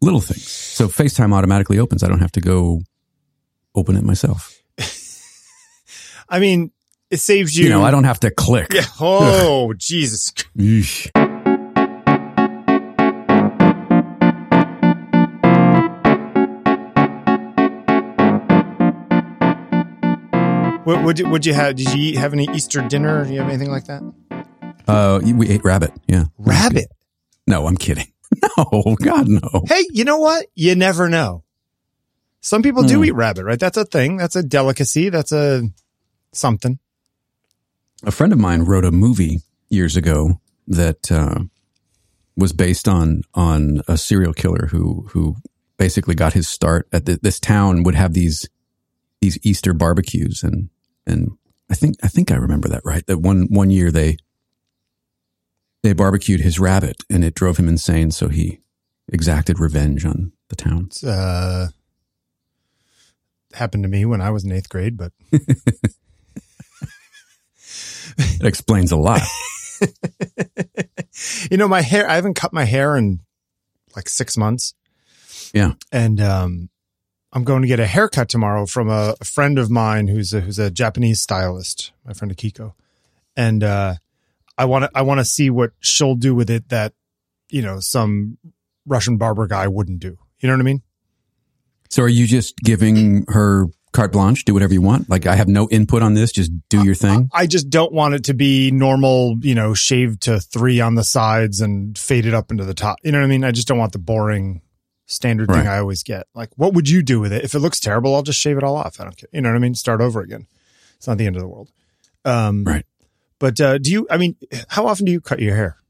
Little things. So FaceTime automatically opens. I don't have to go open it myself. I mean, it saves you. I don't have to click. Yeah. Oh, Jesus. Yeesh. What'd you have? Did you have any Easter dinner? Do you have anything like that? We ate rabbit. Yeah. Rabbit? No, I'm kidding. No, God, no. Hey, you know what? You never know. Some people do eat rabbit, right? That's a thing. That's a delicacy. That's a something. A friend of mine wrote a movie years ago that was based on a serial killer who basically got his start at this town would have these Easter barbecues and I think I remember that right. That one year they barbecued his rabbit and it drove him insane, so he exacted revenge on the town. Happened to me when I was in 8th grade, but it explains a lot. My hair, I haven't cut my hair in like 6 months. Yeah. And I'm going to get a haircut tomorrow from a friend of mine who's a Japanese stylist, my friend Akiko. And I want to see what she'll do with it that, some Russian barber guy wouldn't do. You know what I mean? So are you just giving her carte blanche? Do whatever you want? Like, I have no input on this. Just do your thing. I just don't want it to be normal, shaved to 3 on the sides and faded up into the top. You know what I mean? I just don't want the boring standard thing I always get. Like, what would you do with it? If it looks terrible, I'll just shave it all off. I don't care. You know what I mean? Start over again. It's not the end of the world. Right. But how often do you cut your hair?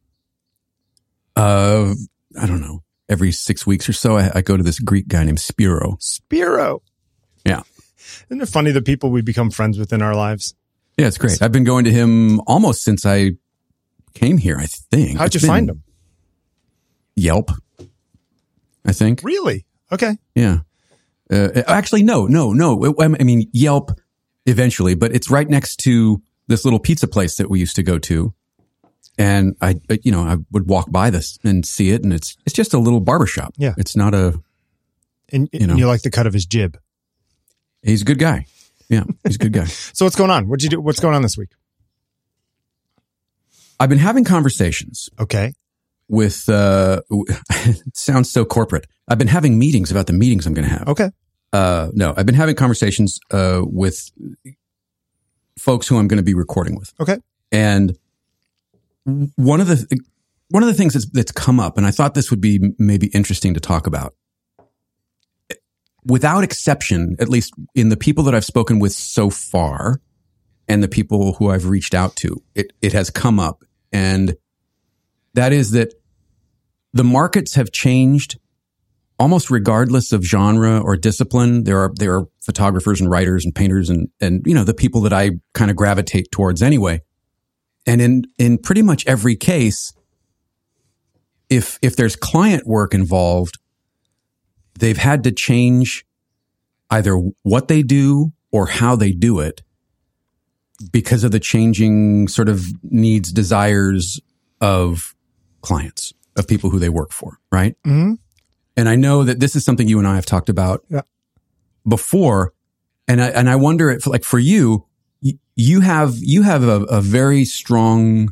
I don't know. Every 6 weeks or so, I go to this Greek guy named Spiro. Spiro. Yeah. Isn't it funny the people we become friends with in our lives? Yeah, it's great. I've been going to him almost since I came here, I think. How'd you find him? Yelp, I think. Really? Okay. Yeah. Actually, no. I mean, Yelp eventually, but it's right next to this little pizza place that we used to go to. And I would walk by this and see it, and it's just a little barbershop. Yeah. It's not a, and you like the cut of his jib. He's a good guy. Yeah, he's a good guy. So what's going on? What'd you do? What's going on this week? I've been having conversations. Okay. With, it sounds so corporate. I've been having meetings about the meetings I'm going to have. Okay. No, I've been having conversations, with folks who I'm going to be recording with. Okay. And one of the things that's come up, and I thought this would be maybe interesting to talk about, without exception, at least in the people that I've spoken with so far and the people who I've reached out to, it has come up. And that is that the markets have changed almost regardless of genre or discipline. There are photographers and writers and painters and the people that I kind of gravitate towards anyway. And in pretty much every case, if there's client work involved, they've had to change either what they do or how they do it because of the changing sort of needs, desires of clients, of people who they work for, right? Mm-hmm. And I know that this is something you and I have talked about before. And I wonder if, like, for you, you have a very strong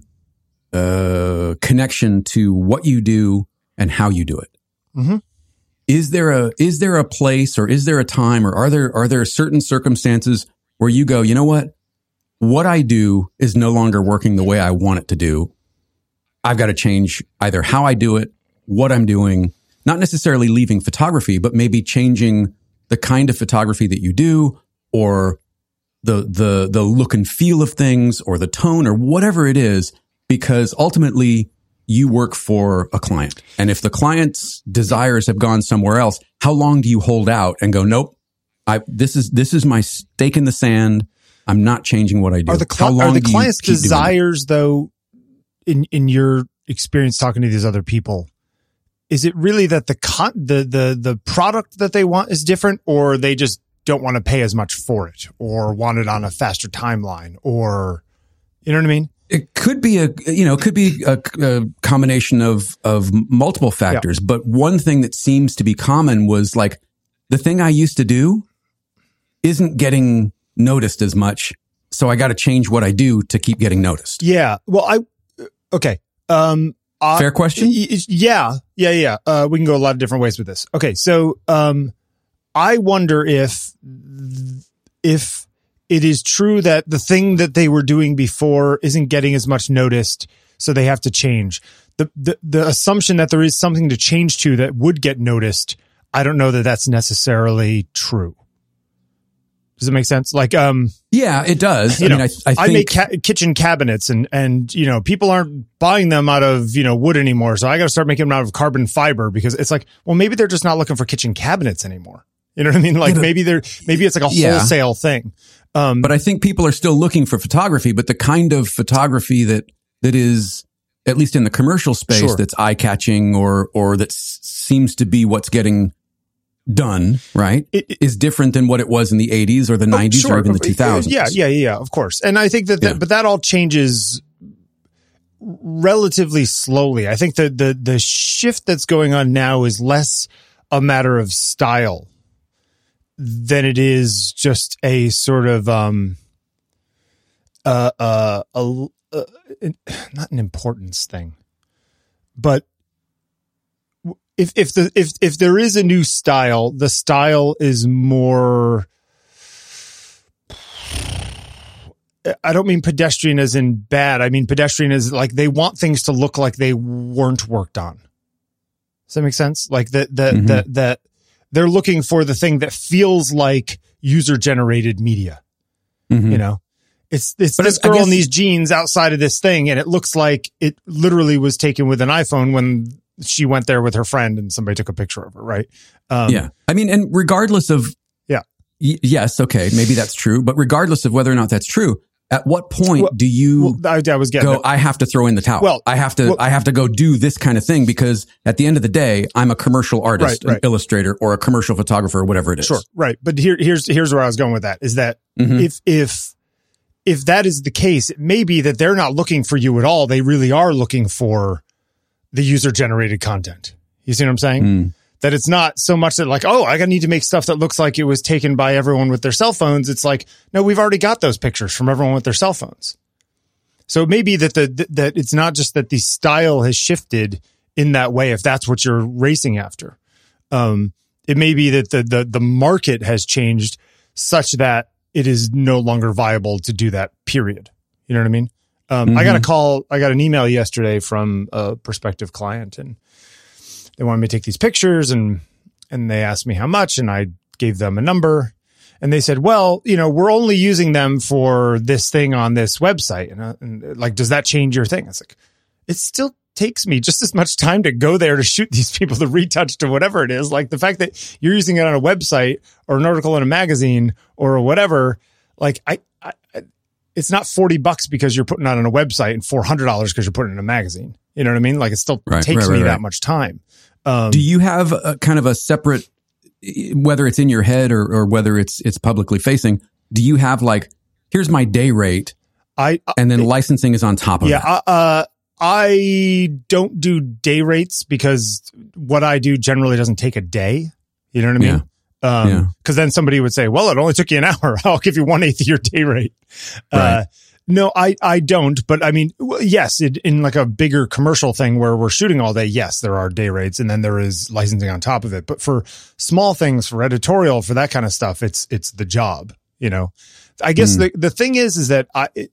connection to what you do and how you do it. Mm-hmm. Is there a place, or is there a time, or are there certain circumstances where you go, you know what I do is no longer working the way I want it to do. I've got to change either how I do it, what I'm doing, not necessarily leaving photography, but maybe changing the kind of photography that you do, or the look and feel of things, or the tone, or whatever it is, because ultimately you work for a client. And if the client's desires have gone somewhere else, how long do you hold out and go, nope, this is my stake in the sand. I'm not changing what I do. Are the client's desires, though, in your experience talking to these other people, is it really that the product that they want is different, or they just don't want to pay as much for it, or want it on a faster timeline, or, you know what I mean? It could be a combination of multiple factors, but one thing that seems to be common was like the thing I used to do isn't getting noticed as much. So I got to change what I do to keep getting noticed. Yeah. Well, okay. Fair question. Yeah. We can go a lot of different ways with this. Okay. So, I wonder if it is true that the thing that they were doing before isn't getting as much noticed, so they have to change. The assumption that there is something to change to that would get noticed, I don't know that that's necessarily true. Does it make sense? Like, yeah, it does. I think I make kitchen cabinets and, people aren't buying them out of, wood anymore. So I got to start making them out of carbon fiber because it's like, well, maybe they're just not looking for kitchen cabinets anymore. You know what I mean? Like maybe it's like a wholesale thing. But I think people are still looking for photography, but the kind of photography that is, at least in the commercial space, that's eye catching or that seems to be what's getting done, right, is different than what it was in the 80s or the 90s or even the 2000s. Yeah, of course. And I think but that all changes relatively slowly. I think the shift that's going on now is less a matter of style than it is just a sort of not an importance thing, but if there is a new style, the style is more, I don't mean pedestrian as in bad. I mean pedestrian as like they want things to look like they weren't worked on. Does that make sense? Like that they're looking for the thing that feels like user generated media. Mm-hmm. It's this girl in these jeans outside of this thing, and it looks like it literally was taken with an iPhone when she went there with her friend and somebody took a picture of her, right? I mean, and regardless of, yes, okay, maybe that's true, but regardless of whether or not that's true, at what point do you I have to throw in the towel? Well, I have to go do this kind of thing because at the end of the day, I'm a commercial artist, an illustrator, or a commercial photographer, or whatever it is. Sure, right. But here's where I was going with that, is that if that is the case, it may be that they're not looking for you at all. They really are looking for the user generated content. You see what I'm saying? That it's not so much that like, oh, I need to make stuff that looks like it was taken by everyone with their cell phones. It's like, no, we've already got those pictures from everyone with their cell phones. So it may be that that it's not just that the style has shifted in that way, if that's what you're racing after. It may be that the market has changed such that it is no longer viable to do that, period. You know what I mean? I got an email yesterday from a prospective client, and they wanted me to take these pictures, and they asked me how much, and I gave them a number, and they said, well, we're only using them for this thing on this website. And like, does that change your thing? I was like, it still takes me just as much time to go there to shoot these people, to retouch, to whatever it is. Like the fact that you're using it on a website or an article in a magazine or whatever, like it's not $40 because you're putting it on a website and $400 because you're putting it in a magazine. You know what I mean? Like it still takes me that much time. Do you have a kind of a separate, whether it's in your head or whether it's publicly facing, do you have like, here's my day rate and then licensing is on top of that? I don't do day rates because what I do generally doesn't take a day. You know what I mean? Because then somebody would say, well, it only took you an hour. I'll give you 1/8 of your day rate. Right. No, I don't. But I mean, yes, in like a bigger commercial thing where we're shooting all day, yes, there are day rates and then there is licensing on top of it. But for small things, for editorial, for that kind of stuff, it's the job, I guess the thing is that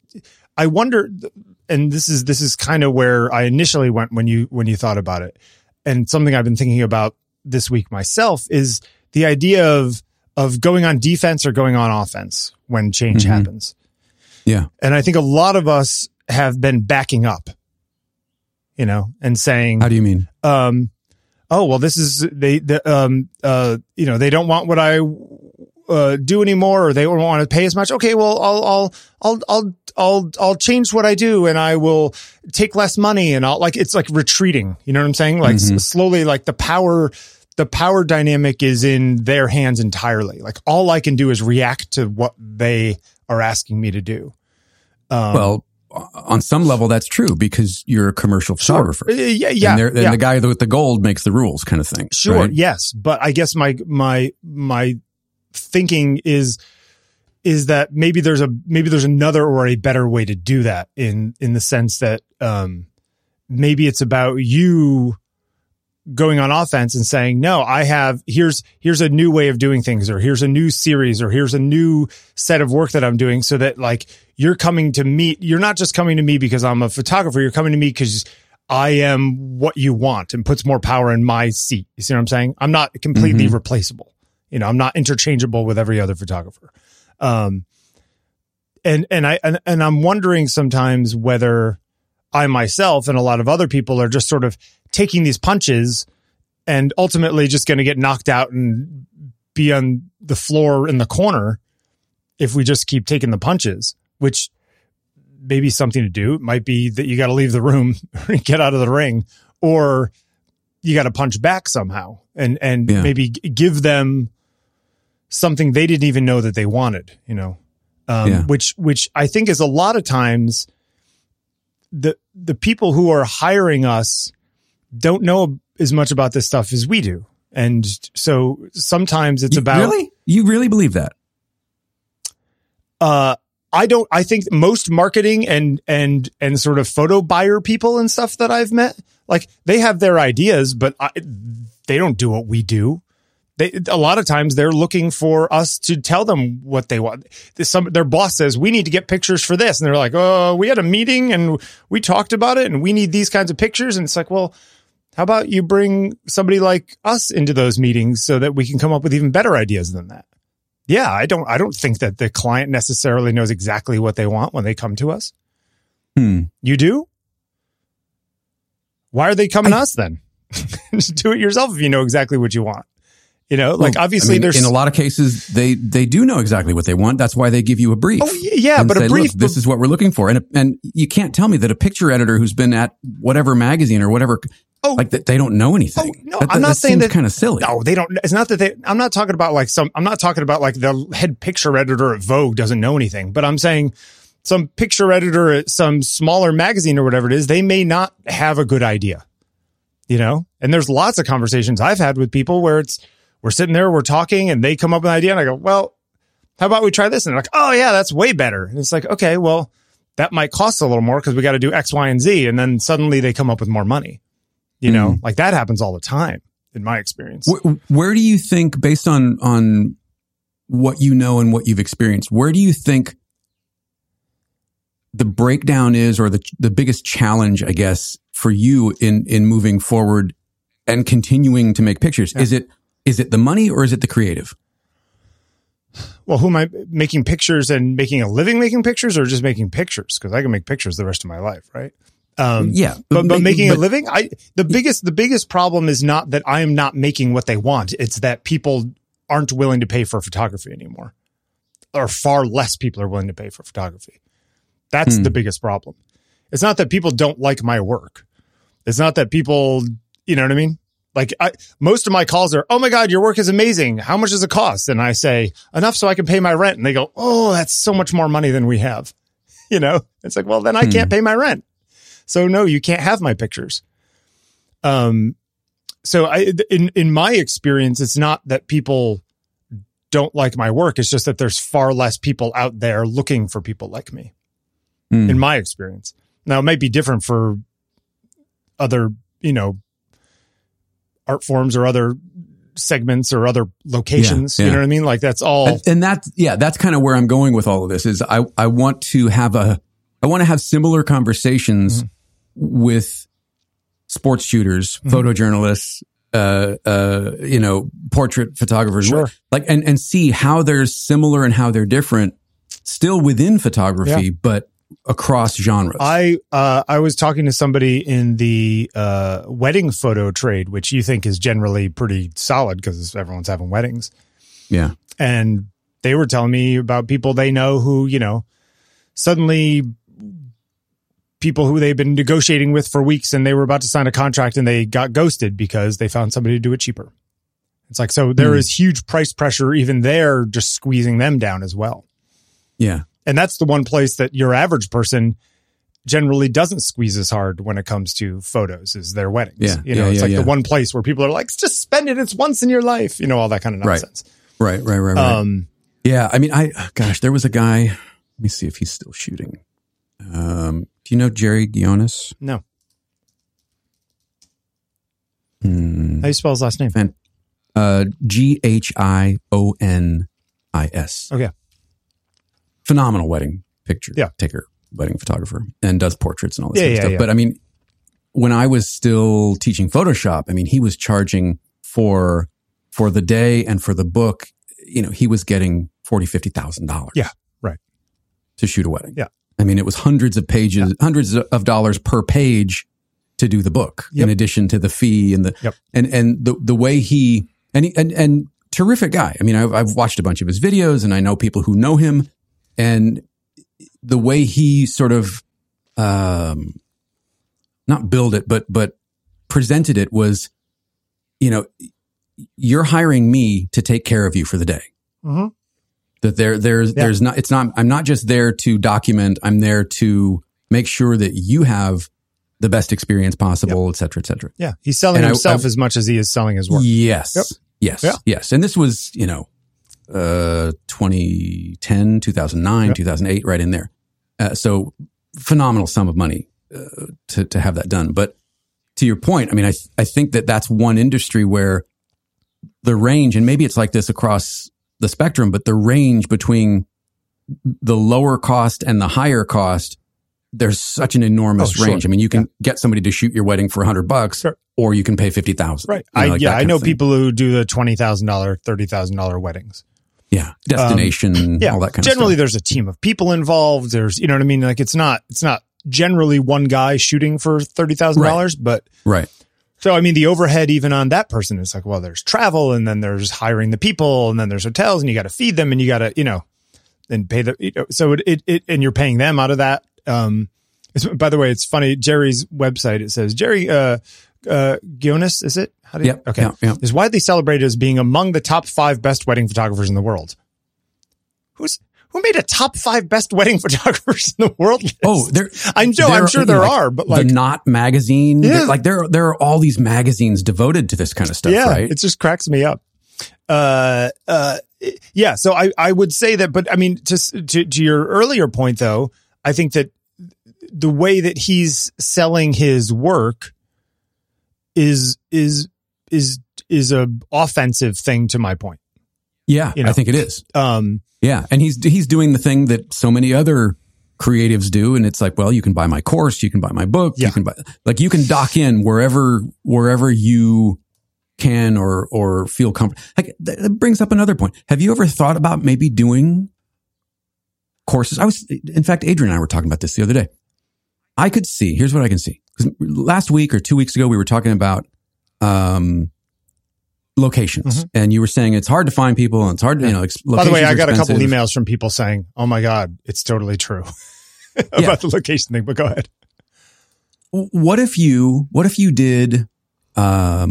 I wonder, and this is kind of where I initially went when you thought about it. And something I've been thinking about this week myself is the idea of going on defense or going on offense when change happens. Yeah. And I think a lot of us have been backing up, and saying, how do you mean? Oh, well, this is, they don't want what I do anymore, or they don't want to pay as much. Okay, well, I'll change what I do and I will take less money and it's like retreating. You know what I'm saying? Like slowly, like the power dynamic is in their hands entirely. Like all I can do is react to what they are asking me to do. Well, on some level, that's true because you're a commercial photographer. Yeah. And the guy with the gold makes the rules, kind of thing. Sure. Right? Yes. But I guess my thinking is that maybe there's another or a better way to do that in the sense that, maybe it's about you going on offense and saying, no, here's a new way of doing things, or here's a new series, or here's a new set of work that I'm doing, so that like you're not just coming to me because I'm a photographer, you're coming to me because I am what you want, and puts more power in my seat. You see what I'm saying? I'm not completely replaceable. I'm not interchangeable with every other photographer. And I'm wondering sometimes whether I myself and a lot of other people are just sort of taking these punches and ultimately just going to get knocked out and be on the floor in the corner if we just keep taking the punches, which may be something to do. It might be that you got to leave the room and get out of the ring, or you got to punch back somehow and maybe give them something they didn't even know that they wanted, which I think is a lot of times the people who are hiring us don't know as much about this stuff as we do. And so sometimes it's You really believe that? I think most marketing and sort of photo buyer people and stuff that I've met, like they have their ideas, but they don't do what we do. A lot of times they're looking for us to tell them what they want. Their boss says, we need to get pictures for this. And they're like, oh, we had a meeting and we talked about it and we need these kinds of pictures. And it's like, well, how about you bring somebody like us into those meetings so that we can come up with even better ideas than that? Yeah, I don't think that the client necessarily knows exactly what they want when they come to us. You do? Why are they coming to us then? Just do it yourself if you know exactly what you want. Obviously there's in a lot of cases, they do know exactly what they want. That's why they give you a brief. Oh yeah, but a brief, this is what we're looking for. And you can't tell me that a picture editor who's been at whatever magazine or whatever, they don't know anything. No, I'm not saying that kind of silly. No, they don't. It's not that I'm not talking about the head picture editor at Vogue doesn't know anything, but I'm saying some picture editor at some smaller magazine or whatever it is, they may not have a good idea, and there's lots of conversations I've had with people where we're sitting there, we're talking, and they come up with an idea, and I go, well, how about we try this? And they're like, oh, yeah, that's way better. And it's like, okay, well, that might cost a little more because we got to do X, Y, and Z. And then suddenly they come up with more money. Like that happens all the time in my experience. Where do you think, based on what you know and what you've experienced, where do you think the breakdown is, or the biggest challenge, I guess, for you in moving forward and continuing to make pictures? Yeah. Is it the money or is it the creative? Well, who am I making pictures and making a living making pictures, or just making pictures? Because I can make pictures the rest of my life, right? But making a living, the biggest problem is not that I am not making what they want. It's that people aren't willing to pay for photography anymore, or far less people are willing to pay for photography. That's the biggest problem. It's not that people don't like my work. It's not that people, you know what I mean? Like most of my calls are, oh my God, your work is amazing. How much does it cost? And I say, enough so I can pay my rent. And they go, oh, that's so much more money than we have. It's like, well, then I can't pay my rent. So no, you can't have my pictures. So in my experience, it's not that people don't like my work. It's just that there's far less people out there looking for people like me, in my experience. Now, it might be different for other, art forms or other segments or other locations. You know what I mean? Like that's all. And that's kind of where I'm going with all of this is I want to have similar conversations with sports shooters, photojournalists, portrait photographers, like, and see how they're similar and how they're different still within photography, but across genres. I was talking to somebody in the wedding photo trade, which you think is generally pretty solid because everyone's having weddings. Yeah. And they were telling me about people they know who, suddenly people who they've been negotiating with for weeks and they were about to sign a contract and they got ghosted because they found somebody to do it cheaper. It's like, so there is huge price pressure even there, just squeezing them down as well. Yeah. And that's the one place that your average person generally doesn't squeeze as hard when it comes to photos is their weddings. Yeah. It's the one place where people are like, just spend it. It's once in your life, all that kind of nonsense. Right. Yeah. I mean, there was a guy, let me see if he's still shooting. Do you know Jerry Gionis? No. How do you spell his last name? Ghions. Okay. Phenomenal wedding picture taker, wedding photographer, and does portraits and all this kind of stuff. Yeah. But I mean, when I was still teaching Photoshop, I mean, he was charging for the day and for the book, he was getting $40,000-$50,000. Yeah. Right. To shoot a wedding. Yeah. I mean, it was hundreds of pages, hundreds of dollars per page to do the book, in addition to the fee and the way he terrific guy. I mean, I've watched a bunch of his videos and I know people who know him, and the way he sort of, not build it, but presented it was, you're hiring me to take care of you for the day. Mm-hmm. That there's not, I'm not just there to document, I'm there to make sure that you have the best experience possible, et cetera, et cetera. Yeah. He's selling himself as much as he is selling his work. Yes. Yep. Yes. And this was, 2010, 2009, 2008, right in there. So phenomenal sum of money, to have that done. But to your point, I mean, I think that's one industry where the range, and maybe it's like this across the spectrum, but the range between the lower cost and the higher cost, there's such an enormous range. I mean, you can get somebody to shoot your wedding for $100, or you can pay $50,000. Right. I know people who do the $20,000, $30,000 weddings. Yeah. Destination, all that kind of stuff. Generally, there's a team of people involved. There's, you know what I mean? Like it's not generally one guy shooting for $30,000, but right. So, I mean, the overhead even on that person is like, well, there's travel, and then there's hiring the people, and then there's hotels, and you got to feed them, and you got to, and pay the, so it, and you're paying them out of that. By the way, it's funny. Jerry's website, it says Jerry, Gionis, is it? How do you, okay. Yeah. Is widely celebrated as being among the top 5 best wedding photographers in the world. Who made a top 5 best wedding photographers in the world list? Oh, I'm sure there are, but like the Knot magazine, there are all these magazines devoted to this kind of stuff, right? It just cracks me up. So I would say that, but I mean, to your earlier point though, I think that the way that he's selling his work is a offensive thing to my point. Yeah, I think it is. Yeah. And he's doing the thing that so many other creatives do. And it's like, well, you can buy my course, you can buy my book, you can dock in wherever you can or feel comfortable. Like that brings up another point. Have you ever thought about maybe doing courses? In fact, Adrian and I were talking about this the other day. Here's what I can see. Because last week or 2 weeks ago, we were talking about, locations, and you were saying it's hard to find people and it's hard to, by the way, I got a couple emails from people saying, oh my God, it's totally true about the location thing, but go ahead. What if you did, you got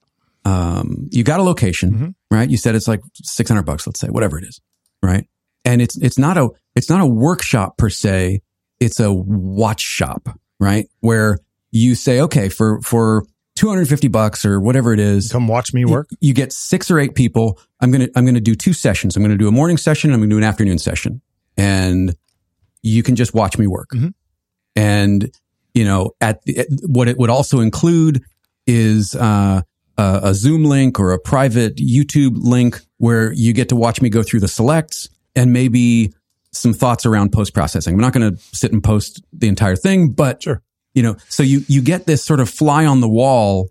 a location, right? You said it's like $600, let's say, whatever it is, right? And it's not a workshop per se. It's a watch shop, right? Where you say, okay, for $250 or whatever it is. Come watch me work. You get 6 or 8 people. I'm going to do 2 sessions. I'm going to do a morning session. I'm going to do an afternoon session, and you can just watch me work. And, what it would also include is, a Zoom link or a private YouTube link where you get to watch me go through the selects and maybe some thoughts around post-processing. I'm not going to sit and post the entire thing, but sure. So you get this sort of fly on the wall,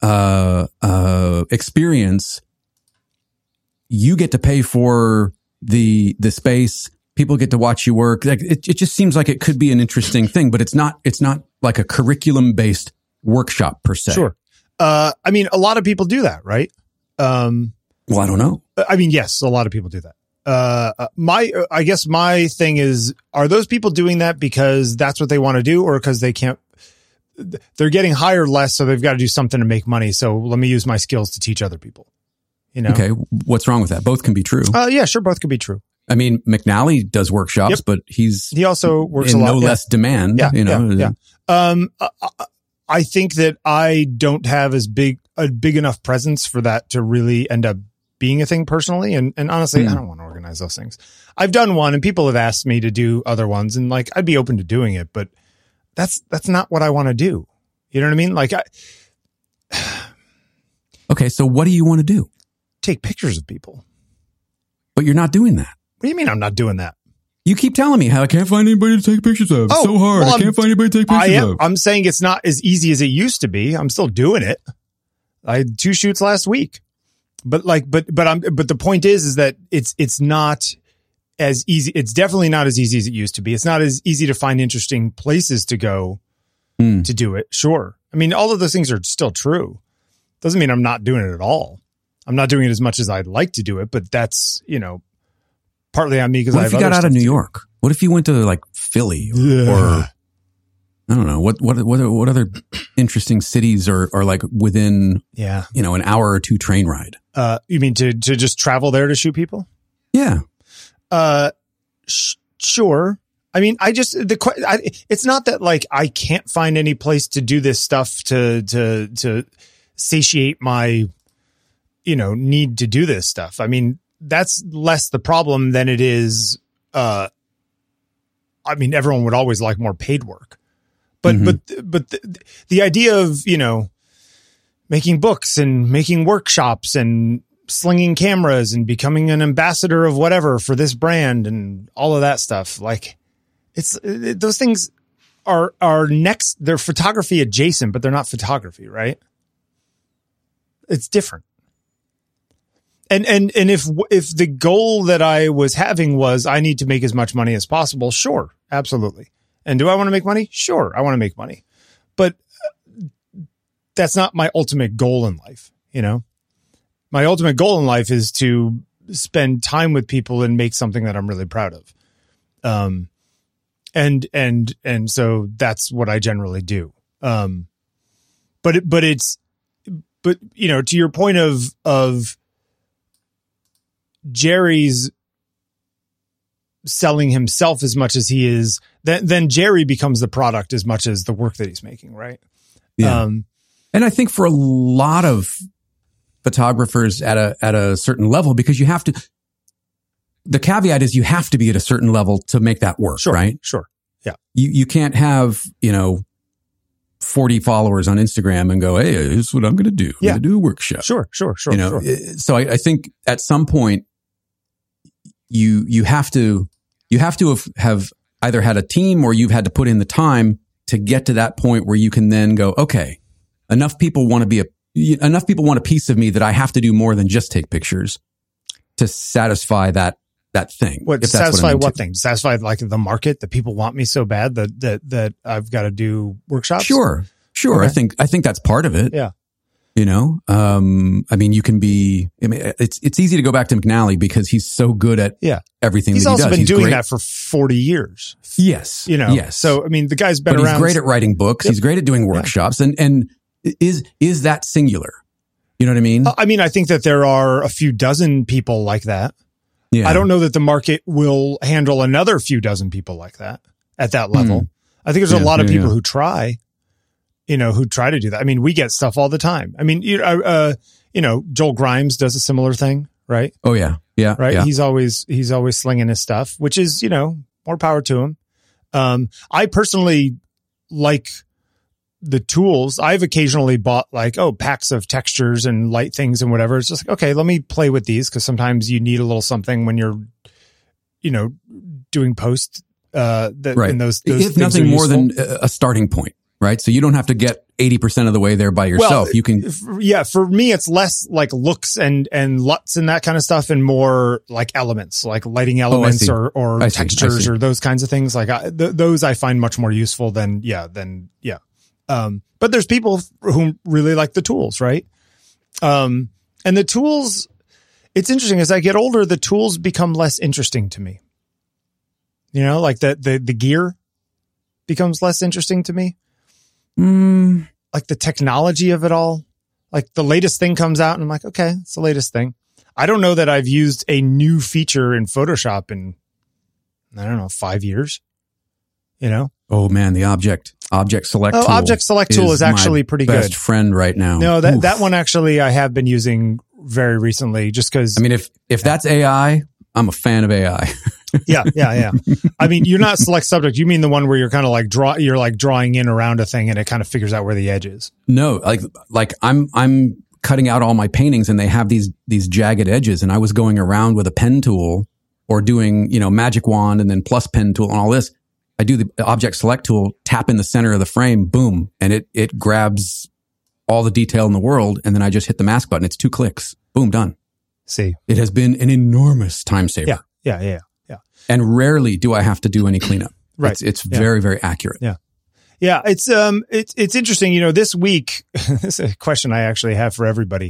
experience. You get to pay for the space. People get to watch you work. Like it just seems like it could be an interesting thing, but it's not like a curriculum based workshop per se. Sure. I mean, a lot of people do that, right? Well, I don't know. I mean, yes, a lot of people do that. I guess my thing is, are those people doing that because that's what they want to do, or because they can't? They're getting hired less, so they've got to do something to make money. So let me use my skills to teach other people. Okay, what's wrong with that? Both can be true. Yeah, sure, both can be true. I mean, McNally does workshops, Yep. but he also works in a lot. no less demand. Yeah, you know. yeah. I think that I don't have a big enough presence for that to really end up being a thing personally. And honestly, I don't want to organize those things. I've done one and people have asked me to do other ones and like, I'd be open to doing it, but that's not what I want to do. You know what I mean? Like Okay. So what do you want to do? take pictures of people. But you're not doing that. What do you mean I'm not doing that? You keep telling me how I can't find anybody to take pictures of. It's so hard. I can't find anybody to take pictures of. I'm saying it's not as easy as it used to be. I'm still doing it. I had 2 shoots last week, but the point is that it's not as easy. It's definitely not as easy as it used to be. It's not as easy to find interesting places to go to do it. Sure. I mean, all of those things are still true. Doesn't mean I'm not doing it at all. I'm not doing it as much as I'd like to do it, but that's, partly on me because I have What if you got out of New to York? What if you went to like Philly or I don't know, what other interesting cities are like within, an hour or 2 train ride? You mean to just travel there to shoot people? Yeah. Sure. I mean, it's not that like I can't find any place to do this stuff to satiate my, need to do this stuff. I mean, that's less the problem than it is. I mean, everyone would always like more paid work, but the idea of, making books and making workshops and slinging cameras and becoming an ambassador of whatever for this brand and all of that stuff, like those things are next. They're photography adjacent, but they're not photography, right? It's different. And if the goal that I was having was I need to make as much money as possible, sure, absolutely. And do I want to make money? Sure, I want to make money. But that's not my ultimate goal in life, My ultimate goal in life is to spend time with people and make something that I'm really proud of. And so that's what I generally do. But to your point of Jerry's selling himself as much as he is, then Jerry becomes the product as much as the work that he's making, right? Yeah. And I think for a lot of photographers at a certain level, because you have to, the caveat is you have to be at a certain level to make that work, right? Sure. Yeah. You can't have, 40 followers on Instagram and go, hey, this is what I'm going to do. I'm going to do a workshop. Sure. So I think at some point you have to have either had a team or you've had to put in the time to get to that point where you can then go, okay, enough people want a piece of me that I have to do more than just take pictures to satisfy that thing. Satisfy what thing? Satisfy like the market that people want me so bad that I've got to do workshops? Sure. Okay. I think that's part of it. Yeah. I mean, you can be, it's easy to go back to McNally because he's so good at everything that he does. He's also been doing that for 40 years. Yes. Yes. So, I mean, the guy's been around. He's great at writing books. Yep. He's great at doing workshops. Yeah. And is that singular? You know what I mean? I mean, I think that there are a few dozen people like that. Yeah. I don't know that the market will handle another few dozen people like that at that level. I think there's a lot of people who try to do that. I mean, we get stuff all the time. I mean, Joel Grimes does a similar thing, right? Oh yeah. Yeah. Right. Yeah. He's always slinging his stuff, which is, more power to him. I personally like the tools. I've occasionally bought packs of textures and light things and whatever. It's just like, okay, let me play with these. Cause sometimes you need a little something when you're, doing post, in those if nothing more than a starting point. Right. So you don't have to get 80% of the way there by yourself. You can. Yeah. For me, it's less like looks and LUTs and that kind of stuff and more like elements, like lighting elements or textures or those kinds of things. Like those I find much more useful than. But there's people who really like the tools. Right. And the tools, it's interesting as I get older, the tools become less interesting to me. Like the gear becomes less interesting to me. Like the technology of it all, like the latest thing comes out and I'm like, okay, it's the latest thing. I don't know that I've used a new feature in Photoshop in, I don't know, 5 years, you know? Oh man, the object select tool. Object select tool is actually pretty good. Best friend right now. No, that one actually I have been using very recently just because. I mean, if that's AI, I'm a fan of AI. Yeah. I mean, you're not select subject. You mean the one where you're kind of like drawing in around a thing and it kind of figures out where the edge is. No, like I'm cutting out all my paintings and they have these jagged edges, and I was going around with a pen tool or doing, magic wand and then plus pen tool and all this. I do the object select tool, tap in the center of the frame, boom, and it grabs all the detail in the world, and then I just hit the mask button. It's 2 clicks. Boom, done. See. It has been an enormous time saver. Yeah. And rarely do I have to do any cleanup. Right. It's very, very accurate. Yeah. Yeah. It's interesting. This week, this is a question I actually have for everybody.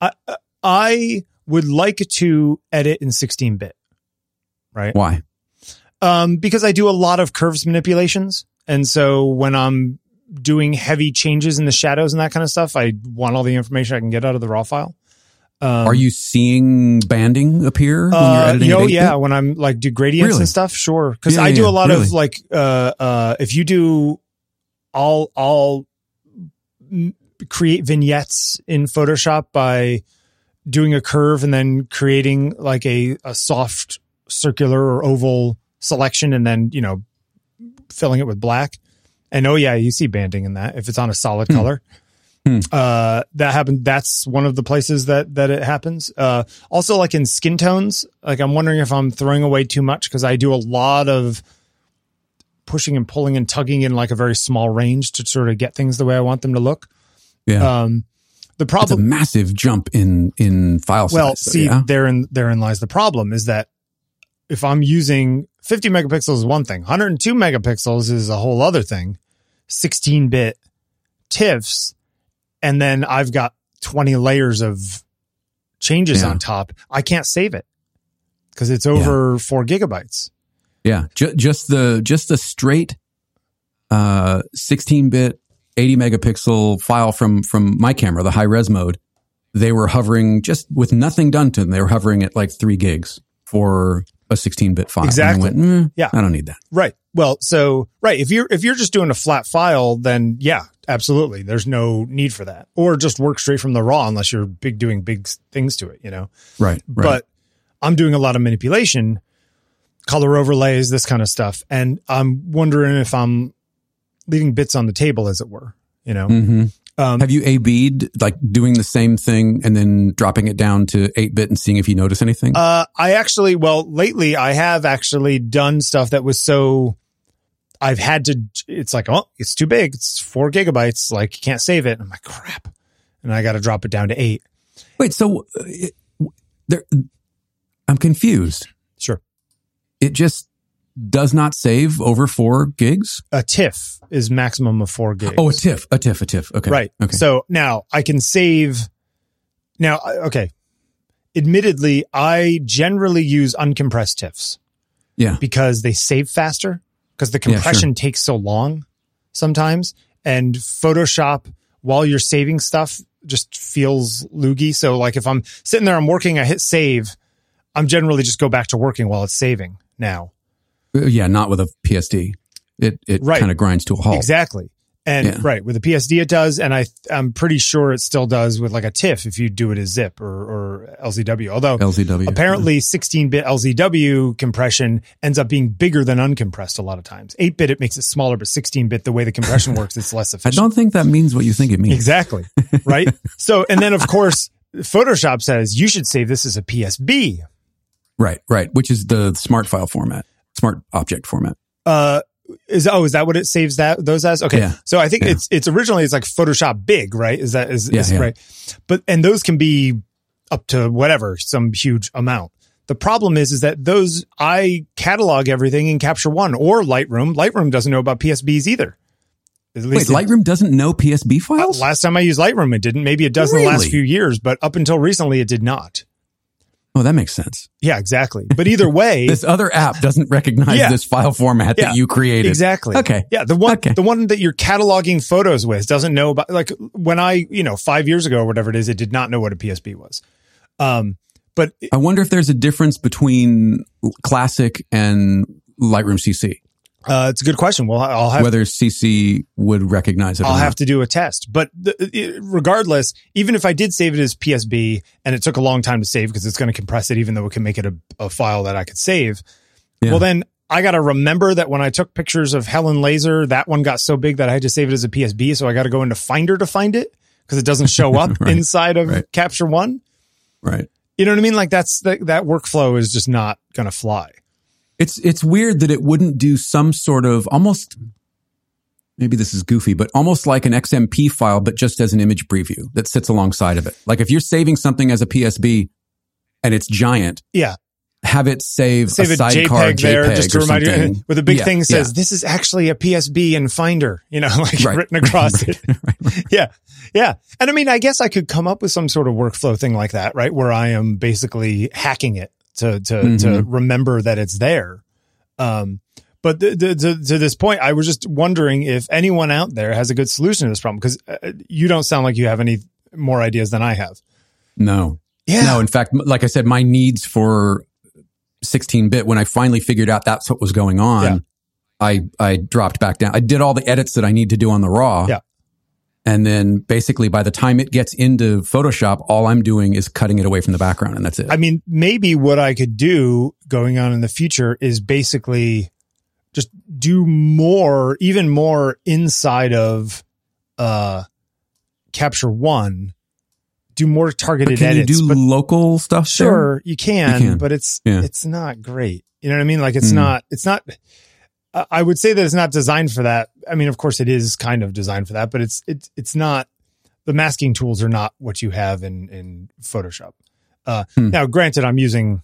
I would like to edit in 16-bit. Right. Why? Because I do a lot of curves manipulations. And so when I'm doing heavy changes in the shadows and that kind of stuff, I want all the information I can get out of the raw file. Are you seeing banding appear when you're editing? Oh yeah, when I'm like do gradients and stuff, sure. Because I do a lot of like if you do, I'll create vignettes in Photoshop by doing a curve and then creating like a soft circular or oval selection and then filling it with black. And you see banding in that if it's on a solid color. That happened. That's one of the places that it happens. Also like in skin tones, like I'm wondering if I'm throwing away too much because I do a lot of pushing and pulling and tugging in like a very small range to sort of get things the way I want them to look. Yeah. The problem, it's a massive jump in file size. Well, see, therein lies the problem is that if I'm using 50 megapixels is one thing, 102 megapixels is a whole other thing, 16-bit TIFFs. And then I've got 20 layers of changes on top. I can't save it because it's over 4 gigabytes. Yeah. Just the straight 16-bit 80 megapixel file from my camera, the high res mode, they were hovering just with nothing done to them. They were hovering at like 3 gigs for a 16-bit file. Exactly. And I went, I don't need that. Right. Well, if you're just doing a flat file, then absolutely. There's no need for that. Or just work straight from the raw unless you're doing big things to it, Right. But I'm doing a lot of manipulation, color overlays, this kind of stuff. And I'm wondering if I'm leaving bits on the table, as it were, Mm-hmm. Have you A/B'd like doing the same thing and then dropping it down to 8-bit and seeing if you notice anything? Lately I have actually done stuff that was I've had to, it's like, it's too big. It's 4 gigabytes. Like, you can't save it. And I'm like, crap. And I got to drop it down to 8. Wait, so I'm confused. Sure. It just does not save over 4 gigs? A TIFF is maximum of 4 gigs. Oh, a TIFF. Okay. Right. Okay. So now I can save. Now, okay. Admittedly, I generally use uncompressed TIFFs. Yeah. Because they save faster. Because the compression takes so long sometimes. And Photoshop, while you're saving stuff, just feels loogy. So like if I'm sitting there, I'm working, I hit save, I'm generally just go back to working while it's saving now. Yeah, not with a PSD. It kind of grinds to a halt. Exactly. And with a PSD it does. And I'm pretty sure it still does with like a TIFF if you do it as zip or LZW. Although apparently 16-bit LZW compression ends up being bigger than uncompressed a lot of times. 8-bit, it makes it smaller, but 16-bit, the way the compression works, it's less efficient. I don't think that means what you think it means. Exactly. Right. So, and then of course, Photoshop says you should save this as a PSB. Right. Which is the smart file format, smart object format. Is that what it saves those as? Okay. Yeah. So I think it's originally it's like Photoshop big, right? Is right? And those can be up to whatever, some huge amount. The problem is that those, I catalog everything in Capture One or Lightroom. Lightroom doesn't know about PSBs either. Wait, Lightroom doesn't know PSB files? Last time I used Lightroom, it didn't. Maybe it does in the last few years, but up until recently, it did not. Oh, that makes sense. Yeah, exactly. But either way, this other app doesn't recognize this file format that you created. Exactly. Okay. Yeah. The one that you're cataloging photos with doesn't know about, like when 5 years ago or whatever it is, it did not know what a PSB was. But I wonder if there's a difference between Classic and Lightroom CC. It's a good question. Well, I'll have whether CC would recognize it. I'll have to do a test. But regardless, even if I did save it as PSB and it took a long time to save because it's going to compress it, even though it can make it a file that I could save. Yeah. Well, then I got to remember that when I took pictures of Helen Laser, that one got so big that I had to save it as a PSB. So I got to go into Finder to find it because it doesn't show up right. inside of Capture One. Right. You know what I mean? Like that workflow is just not going to fly. It's weird that it wouldn't do some sort of almost, maybe this is goofy, but almost like an XMP file, but just as an image preview that sits alongside of it. Like if you're saving something as a PSB and it's giant, have it save a sidecar JPEG there, just to remind you, with a big thing that says, this is actually a PSB in Finder, like written across it. Right. Yeah. And I mean, I guess I could come up with some sort of workflow thing like that, right? Where I am basically hacking it to remember that it's there. But to this point, I was just wondering if anyone out there has a good solution to this problem, because you don't sound like you have any more ideas than I have. No. Yeah. No, in fact, like I said, my needs for 16-bit, when I finally figured out that's what was going on, I dropped back down. I did all the edits that I need to do on the raw. Yeah. And then basically by the time it gets into Photoshop, all I'm doing is cutting it away from the background, and that's it. I mean, maybe what I could do going on in the future is basically just do more, even more inside of Capture One, do more targeted edits. Can you do local stuff? Sure, there? You can, but it's not great. You know what I mean? Like it's not. I would say that it's not designed for that. I mean, of course it is kind of designed for that, but it's not, the masking tools are not what you have in Photoshop. Now, granted, I'm using,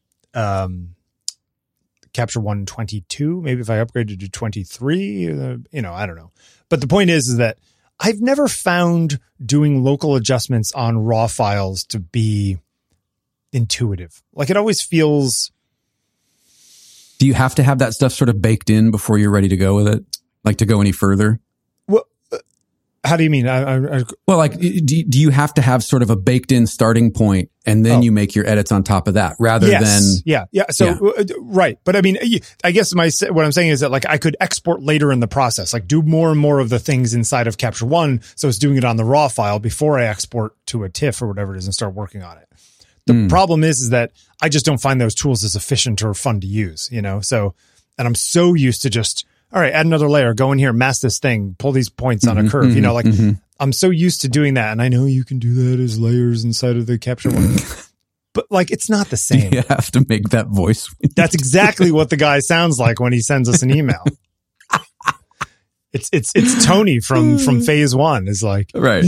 Capture One 22. Maybe if I upgraded to 23, I don't know. But the point is that I've never found doing local adjustments on raw files to be intuitive. Like it always feels. Do you have to have that stuff sort of baked in before you're ready to go with it? Like to go any further? Well, how do you mean? Well, like, do you have to have sort of a baked in starting point and then you make your edits on top of that rather than? Yeah. So, right. But I mean, I guess what I'm saying is that like I could export later in the process, like do more and more of the things inside of Capture One. So it's doing it on the raw file before I export to a TIFF or whatever it is and start working on it. The problem is that I just don't find those tools as efficient or fun to use, So, and I'm so used to just, all right, add another layer, go in here, mask this thing, pull these points on a curve, I'm so used to doing that. And I know you can do that as layers inside of the Capture One, but like, it's not the same. You have to make that voice. That's exactly what the guy sounds like when he sends us an email. It's Tony from Phase One is like, right.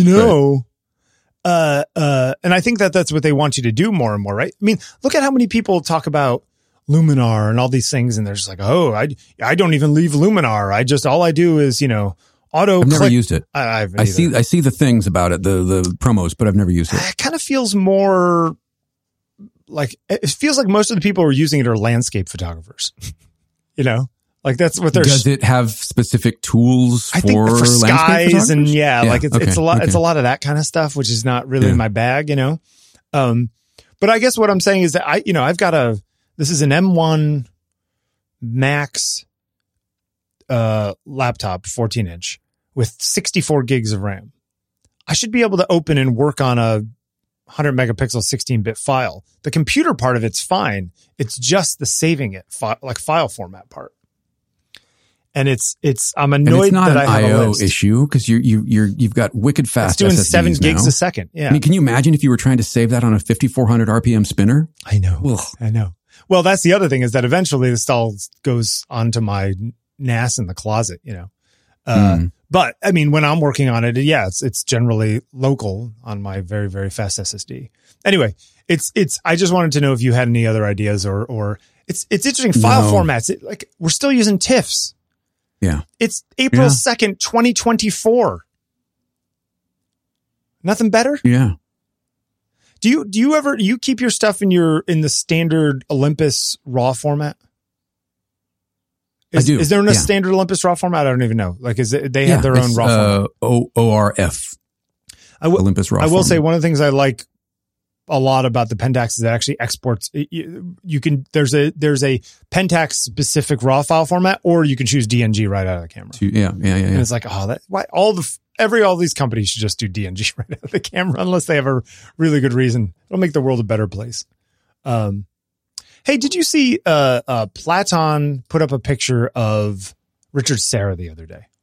And I think that that's what they want you to do more and more, right? I mean, look at how many people talk about Luminar and all these things, and they're just like, oh, I don't even leave Luminar. All I do is, auto. I've never used it. I see the things about it, the promos, but I've never used it. It kind of feels more like, it feels like most of the people who are using it are landscape photographers, Like that's what they're. Does it have specific tools I think for skies and it's a lot. Okay. It's a lot of that kind of stuff, which is not really my bag, But I guess what I'm saying is that I've got this is an M1 Max laptop, 14-inch with 64 gigs of RAM. I should be able to open and work on a 100 megapixel 16-bit file. The computer part of it's fine. It's just the saving it file format part. And I'm annoyed that I have an a IO list. issue because you've got wicked fast. It's doing SSDs 7 gigs now. a second. Yeah. I mean, can you imagine if you were trying to save that on a 5400 RPM spinner? I know. Ugh. I know. Well, that's the other thing is that eventually this all goes onto my NAS in the closet, But I mean, when I'm working on it, it's generally local on my very, very fast SSD. Anyway, I just wanted to know if you had any other ideas or it's interesting file formats. We're still using TIFFs. Yeah. It's April 2nd, 2024. Nothing better? Yeah. Do you keep your stuff in the standard Olympus RAW format? I do. Is there a standard Olympus RAW format? I don't even know. Like, they have their own RAW format? ORF. Olympus RAW. I will say one of the things I like a lot about the Pentax is that actually exports. You can there's a Pentax specific RAW file format, or you can choose DNG right out of the camera. Yeah. And it's like, oh, that why all these companies should just do DNG right out of the camera unless they have a really good reason. It'll make the world a better place. Hey, did you see Platon put up a picture of Richard Serra the other day?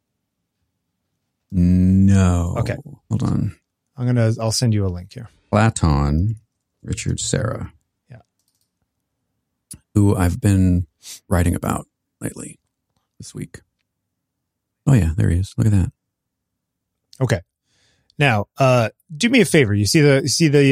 No. Okay. Hold on. I'll send you a link here. Platon, Richard Serra. Yeah. Who I've been writing about lately this week. Oh yeah, there he is. Look at that. Okay. Now, do me a favor. You see the